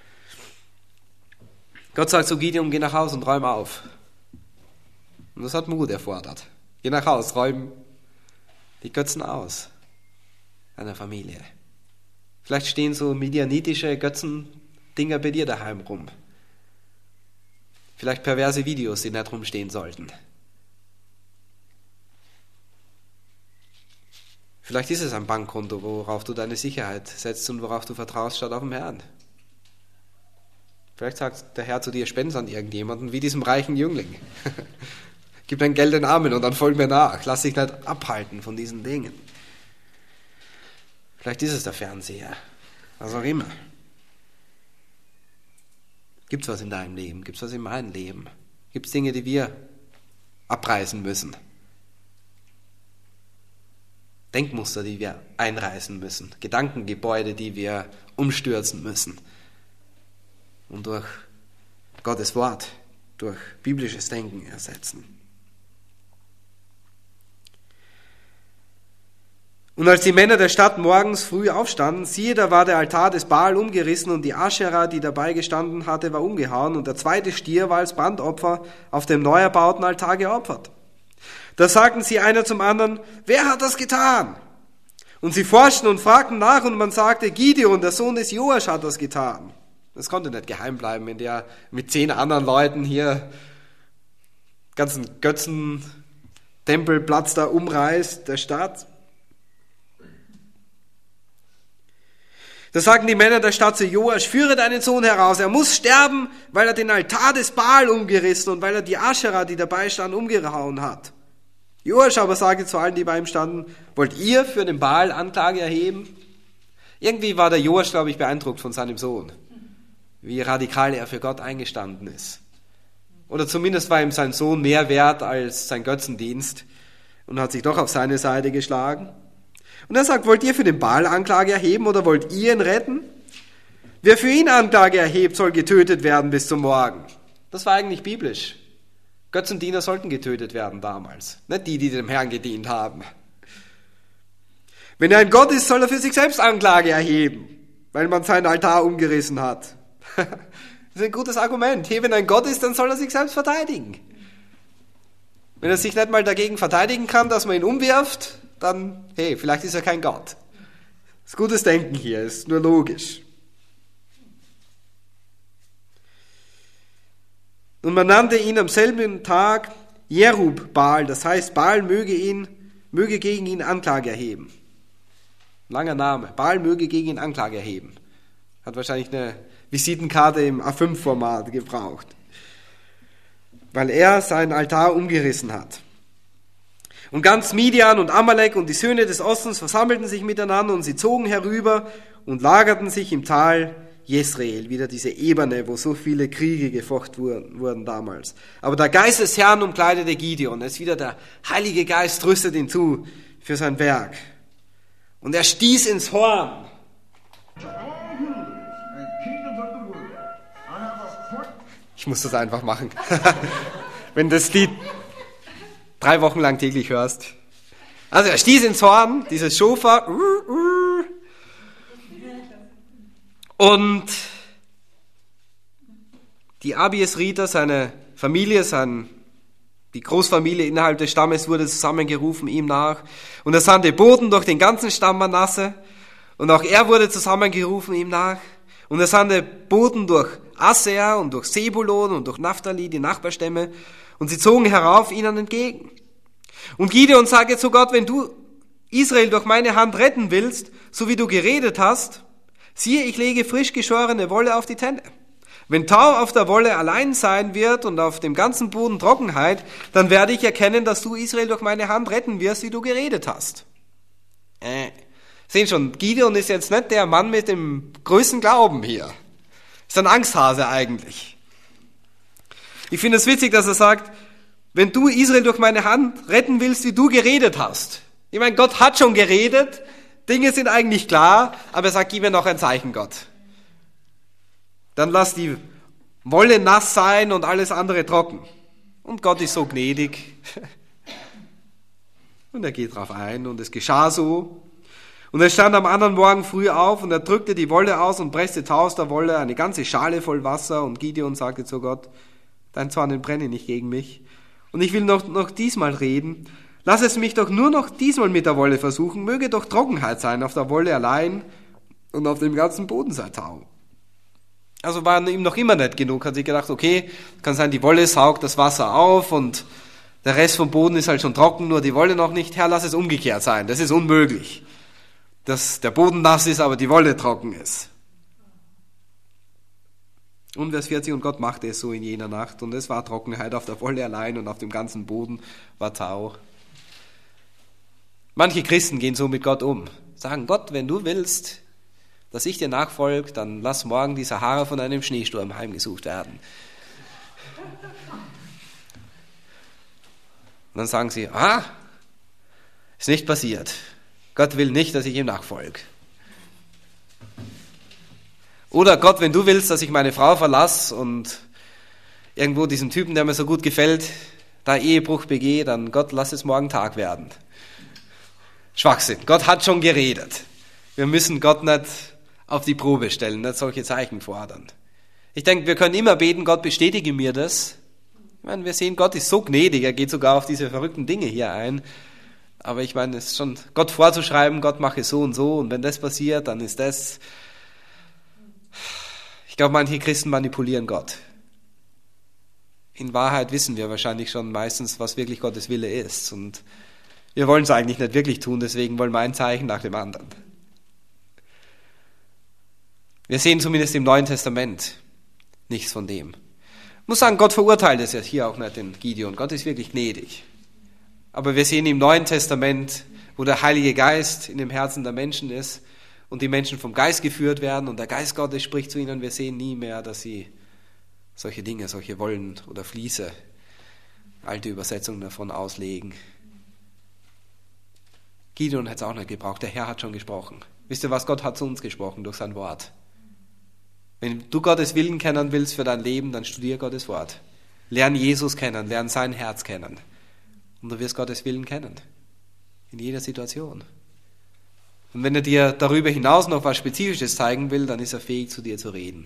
Gott sagt zu Gideon, geh nach Hause und räum auf. Und das hat Mut erfordert. Geh nach Hause, räum die Götzen aus einer Familie. Vielleicht stehen so midianitische Götzendinger bei dir daheim rum. Vielleicht perverse Videos, die nicht rumstehen sollten. Vielleicht ist es ein Bankkonto, worauf du deine Sicherheit setzt und worauf du vertraust, statt auf den Herrn. Vielleicht sagt der Herr zu dir, spende an irgendjemanden, wie diesem reichen Jüngling. Gib dein Geld den Armen und dann folg mir nach. Lass dich nicht abhalten von diesen Dingen. Vielleicht ist es der Fernseher. Was auch immer. Gibt es was in deinem Leben? Gibt es was in meinem Leben? Gibt es Dinge, die wir abreißen müssen? Denkmuster, die wir einreißen müssen. Gedankengebäude, die wir umstürzen müssen. Und durch Gottes Wort, durch biblisches Denken ersetzen. Und als die Männer der Stadt morgens früh aufstanden, siehe, da war der Altar des Baal umgerissen und die Aschera, die dabei gestanden hatte, war umgehauen und der zweite Stier war als Brandopfer auf dem neu erbauten Altar geopfert. Da sagten sie einer zum anderen, wer hat das getan? Und sie forschten und fragten nach und man sagte, Gideon, der Sohn des Joasch, hat das getan. Das konnte nicht geheim bleiben, wenn der mit 10 anderen Leuten hier ganzen Götzentempelplatz da umreißt, der Stadt. Da sagten die Männer der Stadt zu Joasch, führe deinen Sohn heraus, er muss sterben, weil er den Altar des Baal umgerissen und weil er die Aschera, die dabei stand, umgehauen hat. Joasch aber sagte zu allen, die bei ihm standen, wollt ihr für den Baal Anklage erheben? Irgendwie war der Joasch, glaube ich, beeindruckt von seinem Sohn, wie radikal er für Gott eingestanden ist. Oder zumindest war ihm sein Sohn mehr wert als sein Götzendienst und hat sich doch auf seine Seite geschlagen. Und er sagt, wollt ihr für den Baal Anklage erheben oder wollt ihr ihn retten? Wer für ihn Anklage erhebt, soll getötet werden bis zum Morgen. Das war eigentlich biblisch. Götzendiener sollten getötet werden damals, nicht die, die dem Herrn gedient haben. Wenn er ein Gott ist, soll er für sich selbst Anklage erheben, weil man seinen Altar umgerissen hat. Das ist ein gutes Argument. Hey, wenn er ein Gott ist, dann soll er sich selbst verteidigen. Wenn er sich nicht mal dagegen verteidigen kann, dass man ihn umwirft, dann, hey, vielleicht ist er kein Gott. Das ist gutes Denken hier, ist nur logisch. Und man nannte ihn am selben Tag Jerub-Baal, das heißt, Baal möge gegen ihn Anklage erheben. Langer Name. Baal möge gegen ihn Anklage erheben. Hat wahrscheinlich eine Visitenkarte im A5-Format gebraucht, weil er seinen Altar umgerissen hat. Und ganz Midian und Amalek und die Söhne des Ostens versammelten sich miteinander und sie zogen herüber und lagerten sich im Tal Jesreel, wieder diese Ebene, wo so viele Kriege gefochten wurden damals. Aber der Geist des Herrn umkleidete Gideon, es ist wieder der Heilige Geist rüstet ihn zu für sein Werk. Und er stieß ins Horn. Ich muss das einfach machen. Wenn das Lied 3 Wochen lang täglich hörst. Also er stieß ins Horn, dieses Schofar. Und die Abiesriter, seine Familie, die Großfamilie innerhalb des Stammes wurde zusammengerufen ihm nach. Und er sandte Boten durch den ganzen Stamm Manasse. Und auch er wurde zusammengerufen ihm nach. Und er sandte Boten durch Aser und durch Sebulon und durch Naphtali, die Nachbarstämme. Und sie zogen herauf ihnen entgegen. Und Gideon sagte zu Gott, wenn du Israel durch meine Hand retten willst, so wie du geredet hast, siehe, ich lege frisch geschorene Wolle auf die Tenne. Wenn Tau auf der Wolle allein sein wird und auf dem ganzen Boden Trockenheit, dann werde ich erkennen, dass du Israel durch meine Hand retten wirst, wie du geredet hast. Sehen schon, Gideon ist jetzt nicht der Mann mit dem größten Glauben hier. Ist ein Angsthase eigentlich. Ich finde es witzig, dass er sagt, wenn du Israel durch meine Hand retten willst, wie du geredet hast. Ich meine, Gott hat schon geredet, Dinge sind eigentlich klar, aber er sagt, gib mir noch ein Zeichen, Gott. Dann lass die Wolle nass sein und alles andere trocken. Und Gott ist so gnädig. Und er geht drauf ein und es geschah so. Und er stand am anderen Morgen früh auf und er drückte die Wolle aus und presste Tau aus der Wolle, eine ganze Schale voll Wasser. Und Gideon sagte zu Gott, dein Zorn entbrenne nicht gegen mich. Und ich will noch diesmal reden. Lass es mich doch nur noch diesmal mit der Wolle versuchen. Möge doch Trockenheit sein auf der Wolle allein und auf dem ganzen Boden sei Tau. Also war ihm noch immer nicht genug. Hat sich gedacht, okay, kann sein, die Wolle saugt das Wasser auf und der Rest vom Boden ist halt schon trocken, nur die Wolle noch nicht. Herr, lass es umgekehrt sein. Das ist unmöglich. Dass der Boden nass ist, aber die Wolle trocken ist. Und Vers 40, und Gott machte es so in jener Nacht, und es war Trockenheit auf der Wolle allein und auf dem ganzen Boden war Tau. Manche Christen gehen so mit Gott um. Sagen, Gott, wenn du willst, dass ich dir nachfolge, dann lass morgen die Sahara von einem Schneesturm heimgesucht werden. Und dann sagen sie, ist nicht passiert. Gott will nicht, dass ich ihm nachfolge. Oder Gott, wenn du willst, dass ich meine Frau verlasse und irgendwo diesen Typen, der mir so gut gefällt, da Ehebruch begehe, dann Gott, lass es morgen Tag werden. Schwachsinn. Gott hat schon geredet. Wir müssen Gott nicht auf die Probe stellen, nicht solche Zeichen fordern. Ich denke, wir können immer beten, Gott, bestätige mir das. Ich meine, wir sehen, Gott ist so gnädig, er geht sogar auf diese verrückten Dinge hier ein. Aber ich meine, es ist schon Gott vorzuschreiben, Gott mache so und wenn das passiert, dann ist das. Ich glaube, manche Christen manipulieren Gott. In Wahrheit wissen wir wahrscheinlich schon meistens, was wirklich Gottes Wille ist. Und wir wollen es eigentlich nicht wirklich tun, deswegen wollen wir ein Zeichen nach dem anderen. Wir sehen zumindest im Neuen Testament nichts von dem. Ich muss sagen, Gott verurteilt es ja hier auch nicht, den Gideon. Gott ist wirklich gnädig. Aber wir sehen im Neuen Testament, wo der Heilige Geist in dem Herzen der Menschen ist und die Menschen vom Geist geführt werden und der Geist Gottes spricht zu ihnen, wir sehen nie mehr, dass sie solche Dinge, solche Wollen oder Fließe, alte Übersetzungen davon auslegen. Gideon hat es auch nicht gebraucht, der Herr hat schon gesprochen. Wisst ihr was, Gott hat zu uns gesprochen durch sein Wort. Wenn du Gottes Willen kennen willst für dein Leben, dann studier Gottes Wort. Lern Jesus kennen, lern sein Herz kennen. Und du wirst Gottes Willen kennen. In jeder Situation. Und wenn er dir darüber hinaus noch was Spezifisches zeigen will, dann ist er fähig, zu dir zu reden.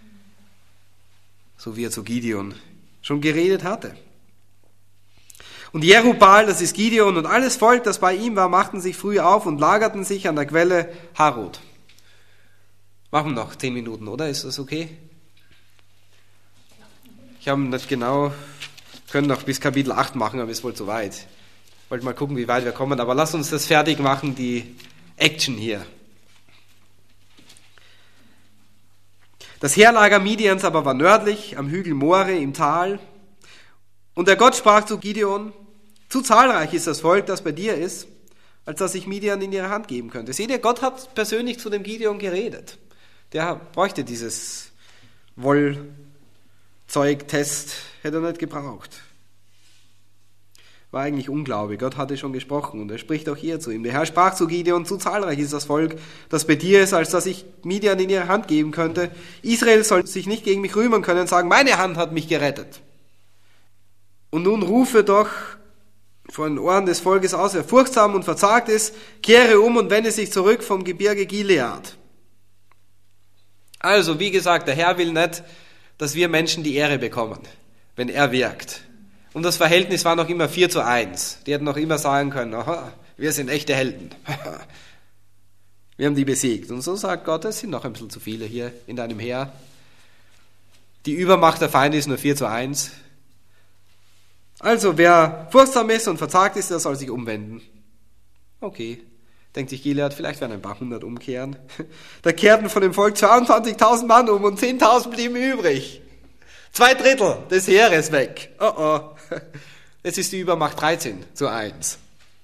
So wie er zu Gideon schon geredet hatte. Und Jerubbaal, das ist Gideon, und alles Volk, das bei ihm war, machten sich früh auf und lagerten sich an der Quelle Harod. Machen wir noch 10 Minuten, oder? Ist das okay? Ich habe nicht genau, können noch bis Kapitel 8 machen, aber ist wohl zu weit. Ich wollte mal gucken, wie weit wir kommen, aber lass uns das fertig machen, die Action hier. Das Heerlager Midians aber war nördlich, am Hügel More im Tal. Und der Gott sprach zu Gideon, zu zahlreich ist das Volk, das bei dir ist, als dass ich Midian in ihre Hand geben könnte. Seht ihr, Gott hat persönlich zu dem Gideon geredet. Der bräuchte dieses Wollzeug-Test, hätte er nicht gebraucht. War eigentlich Unglaube, Gott hatte schon gesprochen und er spricht auch hier zu ihm. Der Herr sprach zu Gideon, zu zahlreich ist das Volk, das bei dir ist, als dass ich Midian in ihre Hand geben könnte. Israel soll sich nicht gegen mich rühmen können und sagen, meine Hand hat mich gerettet. Und nun rufe doch vor den Ohren des Volkes aus, wer furchtsam und verzagt ist, kehre um und wende sich zurück vom Gebirge Gilead. Also, wie gesagt, der Herr will nicht, dass wir Menschen die Ehre bekommen, wenn er wirkt. Und das Verhältnis war noch immer 4:1. Die hätten noch immer sagen können, aha, wir sind echte Helden. Wir haben die besiegt. Und so sagt Gott, es sind noch ein bisschen zu viele hier in deinem Heer. Die Übermacht der Feinde ist nur 4:1. Also, wer furchtsam ist und verzagt ist, der soll sich umwenden. Okay. Denkt sich Gilead, vielleicht werden ein paar 100 umkehren. Da kehrten von dem Volk 22.000 Mann um und 10.000 blieben übrig. 2/3 des Heeres weg. Oh. Jetzt ist die Übermacht 13:1.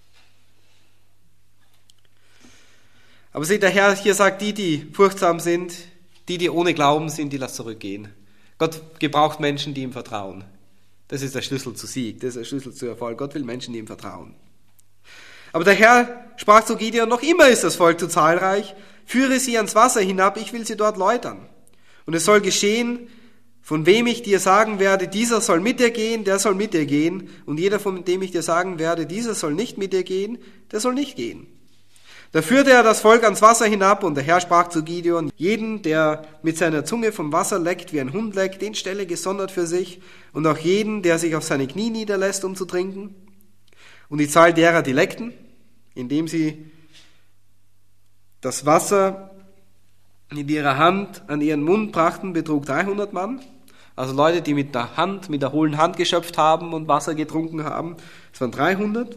Aber seht, der Herr hier sagt, die furchtsam sind, die ohne Glauben sind, die lasst zurückgehen. Gott gebraucht Menschen, die ihm vertrauen. Das ist der Schlüssel zu Sieg, das ist der Schlüssel zu Erfolg. Gott will Menschen, die ihm vertrauen. Aber der Herr sprach zu Gideon, noch immer ist das Volk zu zahlreich, führe sie ans Wasser hinab, ich will sie dort läutern. Und es soll geschehen, von wem ich dir sagen werde, dieser soll mit dir gehen, der soll mit dir gehen. Und jeder, von dem ich dir sagen werde, dieser soll nicht mit dir gehen, der soll nicht gehen. Da führte er das Volk ans Wasser hinab, und der Herr sprach zu Gideon, jeden, der mit seiner Zunge vom Wasser leckt, wie ein Hund leckt, den stelle gesondert für sich, und auch jeden, der sich auf seine Knie niederlässt, um zu trinken. Und die Zahl derer, die leckten, indem sie das Wasser in ihrer Hand an ihren Mund brachten, betrug 300 Mann. Also Leute, die mit der hohlen Hand geschöpft haben und Wasser getrunken haben, das waren 300.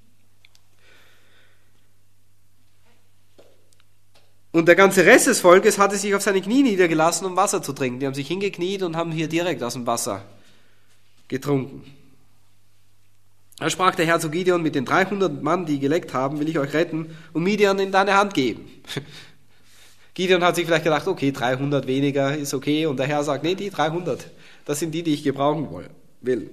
Und der ganze Rest des Volkes hatte sich auf seine Knie niedergelassen, um Wasser zu trinken. Die haben sich hingekniet und haben hier direkt aus dem Wasser getrunken. Da sprach der Herr zu Gideon, mit den 300 Mann, die geleckt haben, will ich euch retten und Midian in deine Hand geben. Gideon hat sich vielleicht gedacht, okay, 300 weniger ist okay. Und der Herr sagt, nee, die 300, das sind die ich gebrauchen will.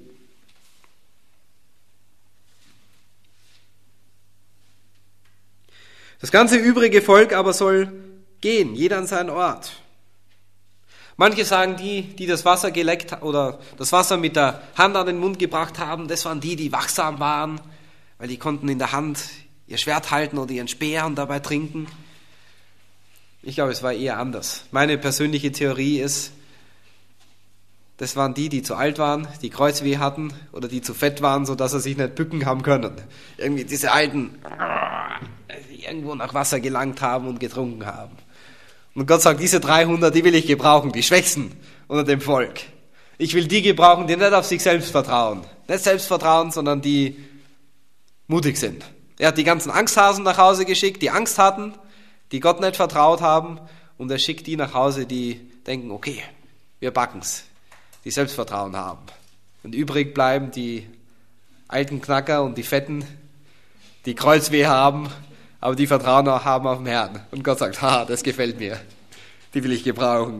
Das ganze übrige Volk aber soll gehen, jeder an seinen Ort. Manche sagen, die das Wasser geleckt oder das Wasser mit der Hand an den Mund gebracht haben, das waren die wachsam waren, weil die konnten in der Hand ihr Schwert halten oder ihren Speer und dabei trinken. Ich glaube, es war eher anders. Meine persönliche Theorie ist, das waren die zu alt waren, die Kreuzweh hatten oder die zu fett waren, sodass sie sich nicht bücken haben können. Irgendwie diese Alten, die irgendwo nach Wasser gelangt haben und getrunken haben. Und Gott sagt, diese 300, die will ich gebrauchen, die Schwächsten unter dem Volk. Ich will die gebrauchen, die nicht auf sich selbst vertrauen. Nicht Selbstvertrauen, sondern die mutig sind. Er hat die ganzen Angsthasen nach Hause geschickt, die Angst hatten, die Gott nicht vertraut haben. Und er schickt die nach Hause, die denken, okay, wir backen's. Die Selbstvertrauen haben. Und übrig bleiben die alten Knacker und die Fetten, die Kreuzweh haben, aber die Vertrauen haben auf den Herrn. Und Gott sagt, das gefällt mir. Die will ich gebrauchen.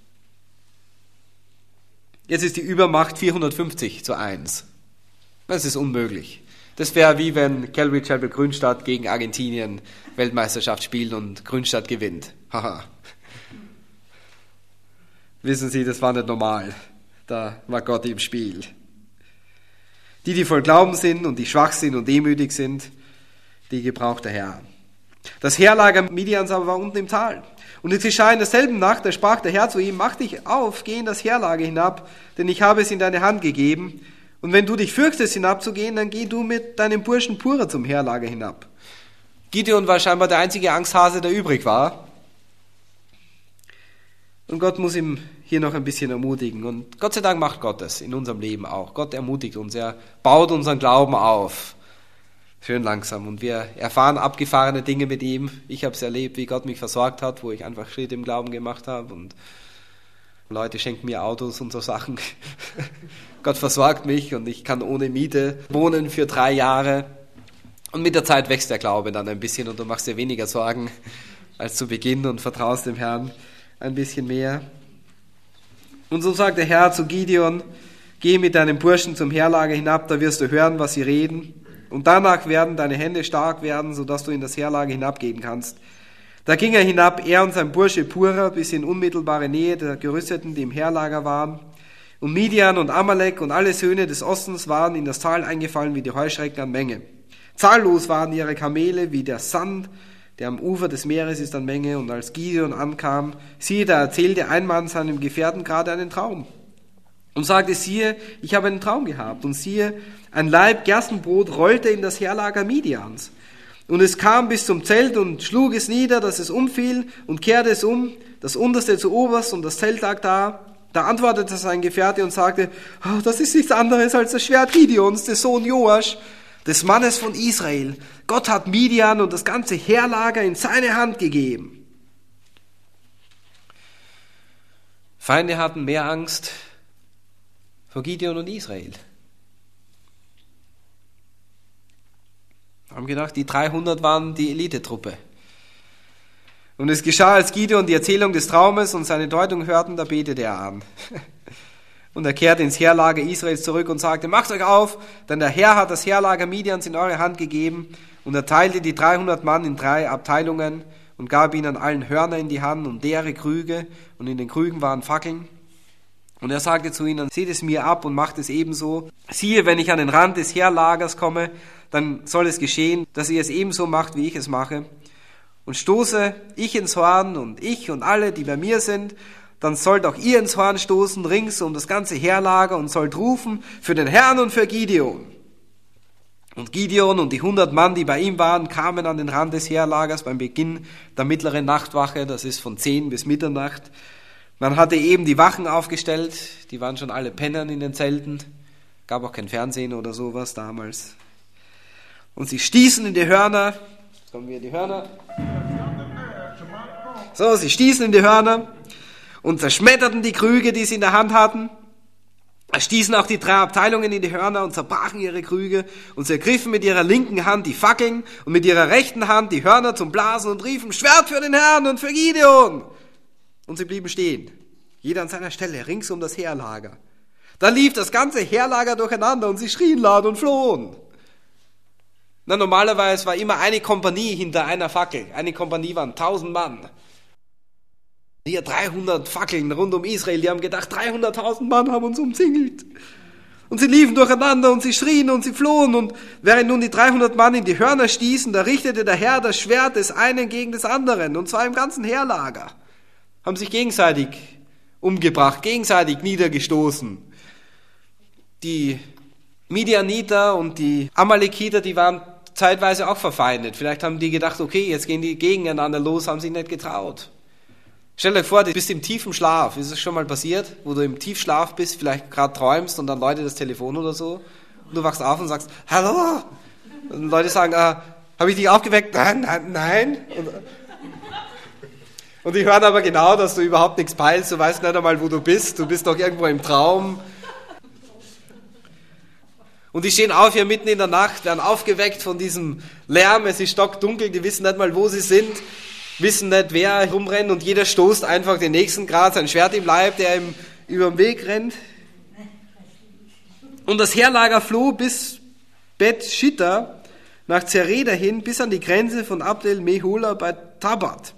Jetzt ist die Übermacht 450:1. Das ist unmöglich. Das wäre wie wenn Calvary Chapel Grünstadt gegen Argentinien Weltmeisterschaft spielt und Grünstadt gewinnt. Wissen Sie, das war nicht normal. Da war Gott im Spiel. Die voll Glauben sind und die schwach sind und demütig sind, die gebraucht der Herr. Das Heerlager Midians aber war unten im Tal. Und es geschah in derselben Nacht, da sprach der Herr zu ihm, mach dich auf, geh in das Heerlager hinab, denn ich habe es in deine Hand gegeben. Und wenn du dich fürchtest, hinabzugehen, dann geh du mit deinem Burschen Pura zum Heerlager hinab. Gideon war scheinbar der einzige Angsthase, der übrig war. Und Gott muss ihm hier noch ein bisschen ermutigen. Und Gott sei Dank macht Gott das in unserem Leben auch. Gott ermutigt uns, er baut unseren Glauben auf. Schön langsam. Und wir erfahren abgefahrene Dinge mit ihm. Ich habe es erlebt, wie Gott mich versorgt hat, wo ich einfach Schritte im Glauben gemacht habe. Und Leute schenken mir Autos und so Sachen. Gott versorgt mich und ich kann ohne Miete wohnen für 3 Jahre. Und mit der Zeit wächst der Glaube dann ein bisschen und du machst dir weniger Sorgen als zu Beginn und vertraust dem Herrn ein bisschen mehr. Und so sagt der Herr zu Gideon, geh mit deinem Burschen zum Heerlager hinab, da wirst du hören, was sie reden. Und danach werden deine Hände stark werden, sodass du in das Heerlager hinabgehen kannst. Da ging er hinab, er und sein Bursche Pura, bis in unmittelbare Nähe der Gerüsteten, die im Heerlager waren. Und Midian und Amalek und alle Söhne des Ostens waren in das Tal eingefallen wie die Heuschrecken an Menge. Zahllos waren ihre Kamele wie der Sand, der am Ufer des Meeres ist an Menge. Und als Gideon ankam, siehe, da erzählte ein Mann seinem Gefährten gerade einen Traum. Und sagte, siehe, ich habe einen Traum gehabt. Und siehe, ein Laib Gerstenbrot rollte in das Heerlager Midians. Und es kam bis zum Zelt und schlug es nieder, dass es umfiel und kehrte es um, das Unterste zu Oberst und das Zelt lag da. Da antwortete sein Gefährte und sagte, das ist nichts anderes als das Schwert Gideons, des Sohn Joasch, des Mannes von Israel. Gott hat Midian und das ganze Heerlager in seine Hand gegeben. Feinde hatten mehr Angst vor Gideon und Israel. Haben gedacht, die 300 waren die Elitetruppe. Und es geschah, als Gideon die Erzählung des Traumes und seine Deutung hörten, da betete er an. Und er kehrte ins Heerlager Israels zurück und sagte, macht euch auf, denn der Herr hat das Heerlager Midians in eure Hand gegeben. Und er teilte die 300 Mann in 3 Abteilungen und gab ihnen allen Hörner in die Hand und leere Krüge, und in den Krügen waren Fackeln. Und er sagte zu ihnen, seht es mir ab und macht es ebenso. Siehe, wenn ich an den Rand des Heerlagers komme, dann soll es geschehen, dass ihr es ebenso macht, wie ich es mache. Und stoße ich ins Horn und ich und alle, die bei mir sind, dann sollt auch ihr ins Horn stoßen, rings um das ganze Heerlager, und sollt rufen für den Herrn und für Gideon. Und Gideon und die 100 Mann, die bei ihm waren, kamen an den Rand des Heerlagers beim Beginn der mittleren Nachtwache, das ist von 10 bis Mitternacht. Man hatte eben die Wachen aufgestellt, die waren schon alle Pennern in den Zelten, gab auch kein Fernsehen oder sowas damals. Und sie stießen in die Hörner, jetzt kommen wir in die Hörner. So, sie stießen in die Hörner und zerschmetterten die Krüge, die sie in der Hand hatten. Stießen auch die 3 Abteilungen in die Hörner und zerbrachen ihre Krüge, und sie ergriffen mit ihrer linken Hand die Fackeln und mit ihrer rechten Hand die Hörner zum Blasen und riefen, Schwert für den Herrn und für Gideon! Und sie blieben stehen, jeder an seiner Stelle, rings um das Heerlager. Da lief das ganze Heerlager durcheinander und sie schrien laut und flohen. Na, normalerweise war immer eine Kompanie hinter einer Fackel. Eine Kompanie waren 1000 Mann. Hier 300 Fackeln rund um Israel. Die haben gedacht, 300.000 Mann haben uns umzingelt. Und sie liefen durcheinander und sie schrien und sie flohen. Und während nun die 300 Mann in die Hörner stießen, da richtete der Herr das Schwert des einen gegen des anderen. Und zwar im ganzen Heerlager. Haben sich gegenseitig umgebracht, gegenseitig niedergestoßen. Die Midianiter und die Amalekiter, die waren zeitweise auch verfeindet. Vielleicht haben die gedacht, okay, jetzt gehen die gegeneinander los, haben sich nicht getraut. Stell dir vor, du bist im tiefen Schlaf. Ist es schon mal passiert, wo du im Tiefschlaf bist, vielleicht gerade träumst und dann läutet das Telefon oder so und du wachst auf und sagst, hallo? Und Leute sagen, habe ich dich aufgeweckt? Nein. Und die hören aber genau, dass du überhaupt nichts peilst, du weißt nicht einmal, wo du bist doch irgendwo im Traum. Und die stehen auf hier mitten in der Nacht, werden aufgeweckt von diesem Lärm, es ist stockdunkel, die wissen nicht mal, wo sie sind, wissen nicht, wer herumrennt, und jeder stoßt einfach den nächsten gerade sein Schwert im Leib, der ihm über den Weg rennt. Und das Heerlager floh bis Bet-Shitta nach Zereda hin, bis an die Grenze von Abdel-Mehola bei Tabat.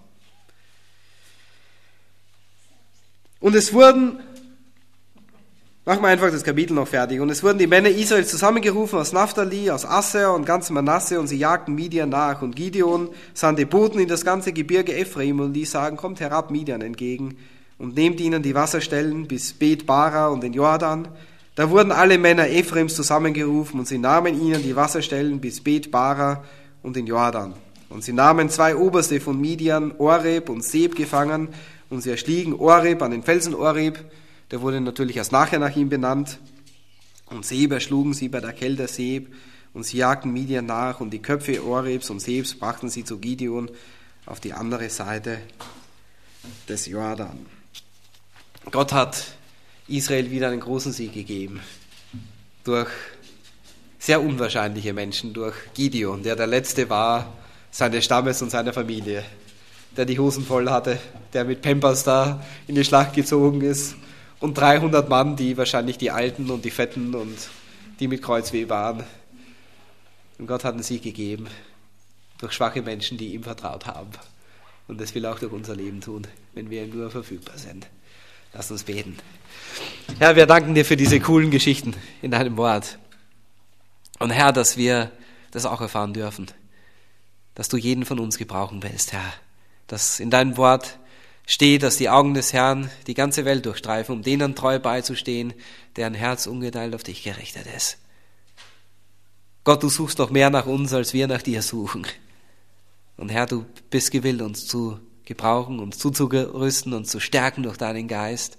Und es wurden, machen wir einfach das Kapitel noch fertig, und es wurden die Männer Israels zusammengerufen aus Naphtali, aus Asser und ganz Manasse, und sie jagten Midian nach. Und Gideon sandte Boten in das ganze Gebirge Ephraim und ließ sagen, kommt herab Midian entgegen und nehmt ihnen die Wasserstellen bis Bet-Bara und den Jordan. Da wurden alle Männer Ephraims zusammengerufen, und sie nahmen ihnen die Wasserstellen bis Bet-Bara und den Jordan. Und sie nahmen 2 Oberste von Midian, Oreb und Seb, gefangen, und sie erschlugen Oreb an den Felsen Oreb, der wurde natürlich erst nachher nach ihm benannt, und Seb erschlugen sie bei der Kälte Seb, und sie jagten Midian nach, und die Köpfe Orebs und Sebs brachten sie zu Gideon auf die andere Seite des Jordan. Gott hat Israel wieder einen großen Sieg gegeben, durch sehr unwahrscheinliche Menschen, durch Gideon, der Letzte war, seines Stammes und seiner Familie, der die Hosen voll hatte, der mit Pampers da in die Schlacht gezogen ist, und 300 Mann, die wahrscheinlich die Alten und die Fetten und die mit Kreuzweh waren. Und Gott hat einen Sieg gegeben durch schwache Menschen, die ihm vertraut haben. Und das will er auch durch unser Leben tun, wenn wir ihm nur verfügbar sind. Lass uns beten. Herr, wir danken dir für diese coolen Geschichten in deinem Wort. Und Herr, dass wir das auch erfahren dürfen, dass du jeden von uns gebrauchen willst, Herr. Dass in deinem Wort steht, dass die Augen des Herrn die ganze Welt durchstreifen, um denen treu beizustehen, deren Herz ungeteilt auf dich gerichtet ist. Gott, du suchst noch mehr nach uns, als wir nach dir suchen. Und Herr, du bist gewillt, uns zu gebrauchen, uns zuzurüsten, uns zu stärken durch deinen Geist.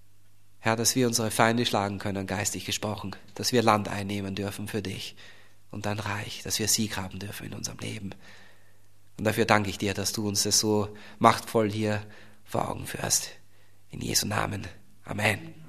Herr, dass wir unsere Feinde schlagen können, geistig gesprochen, dass wir Land einnehmen dürfen für dich und dein Reich, dass wir Sieg haben dürfen in unserem Leben. Und dafür danke ich dir, dass du uns das so machtvoll hier vor Augen führst. In Jesu Namen. Amen.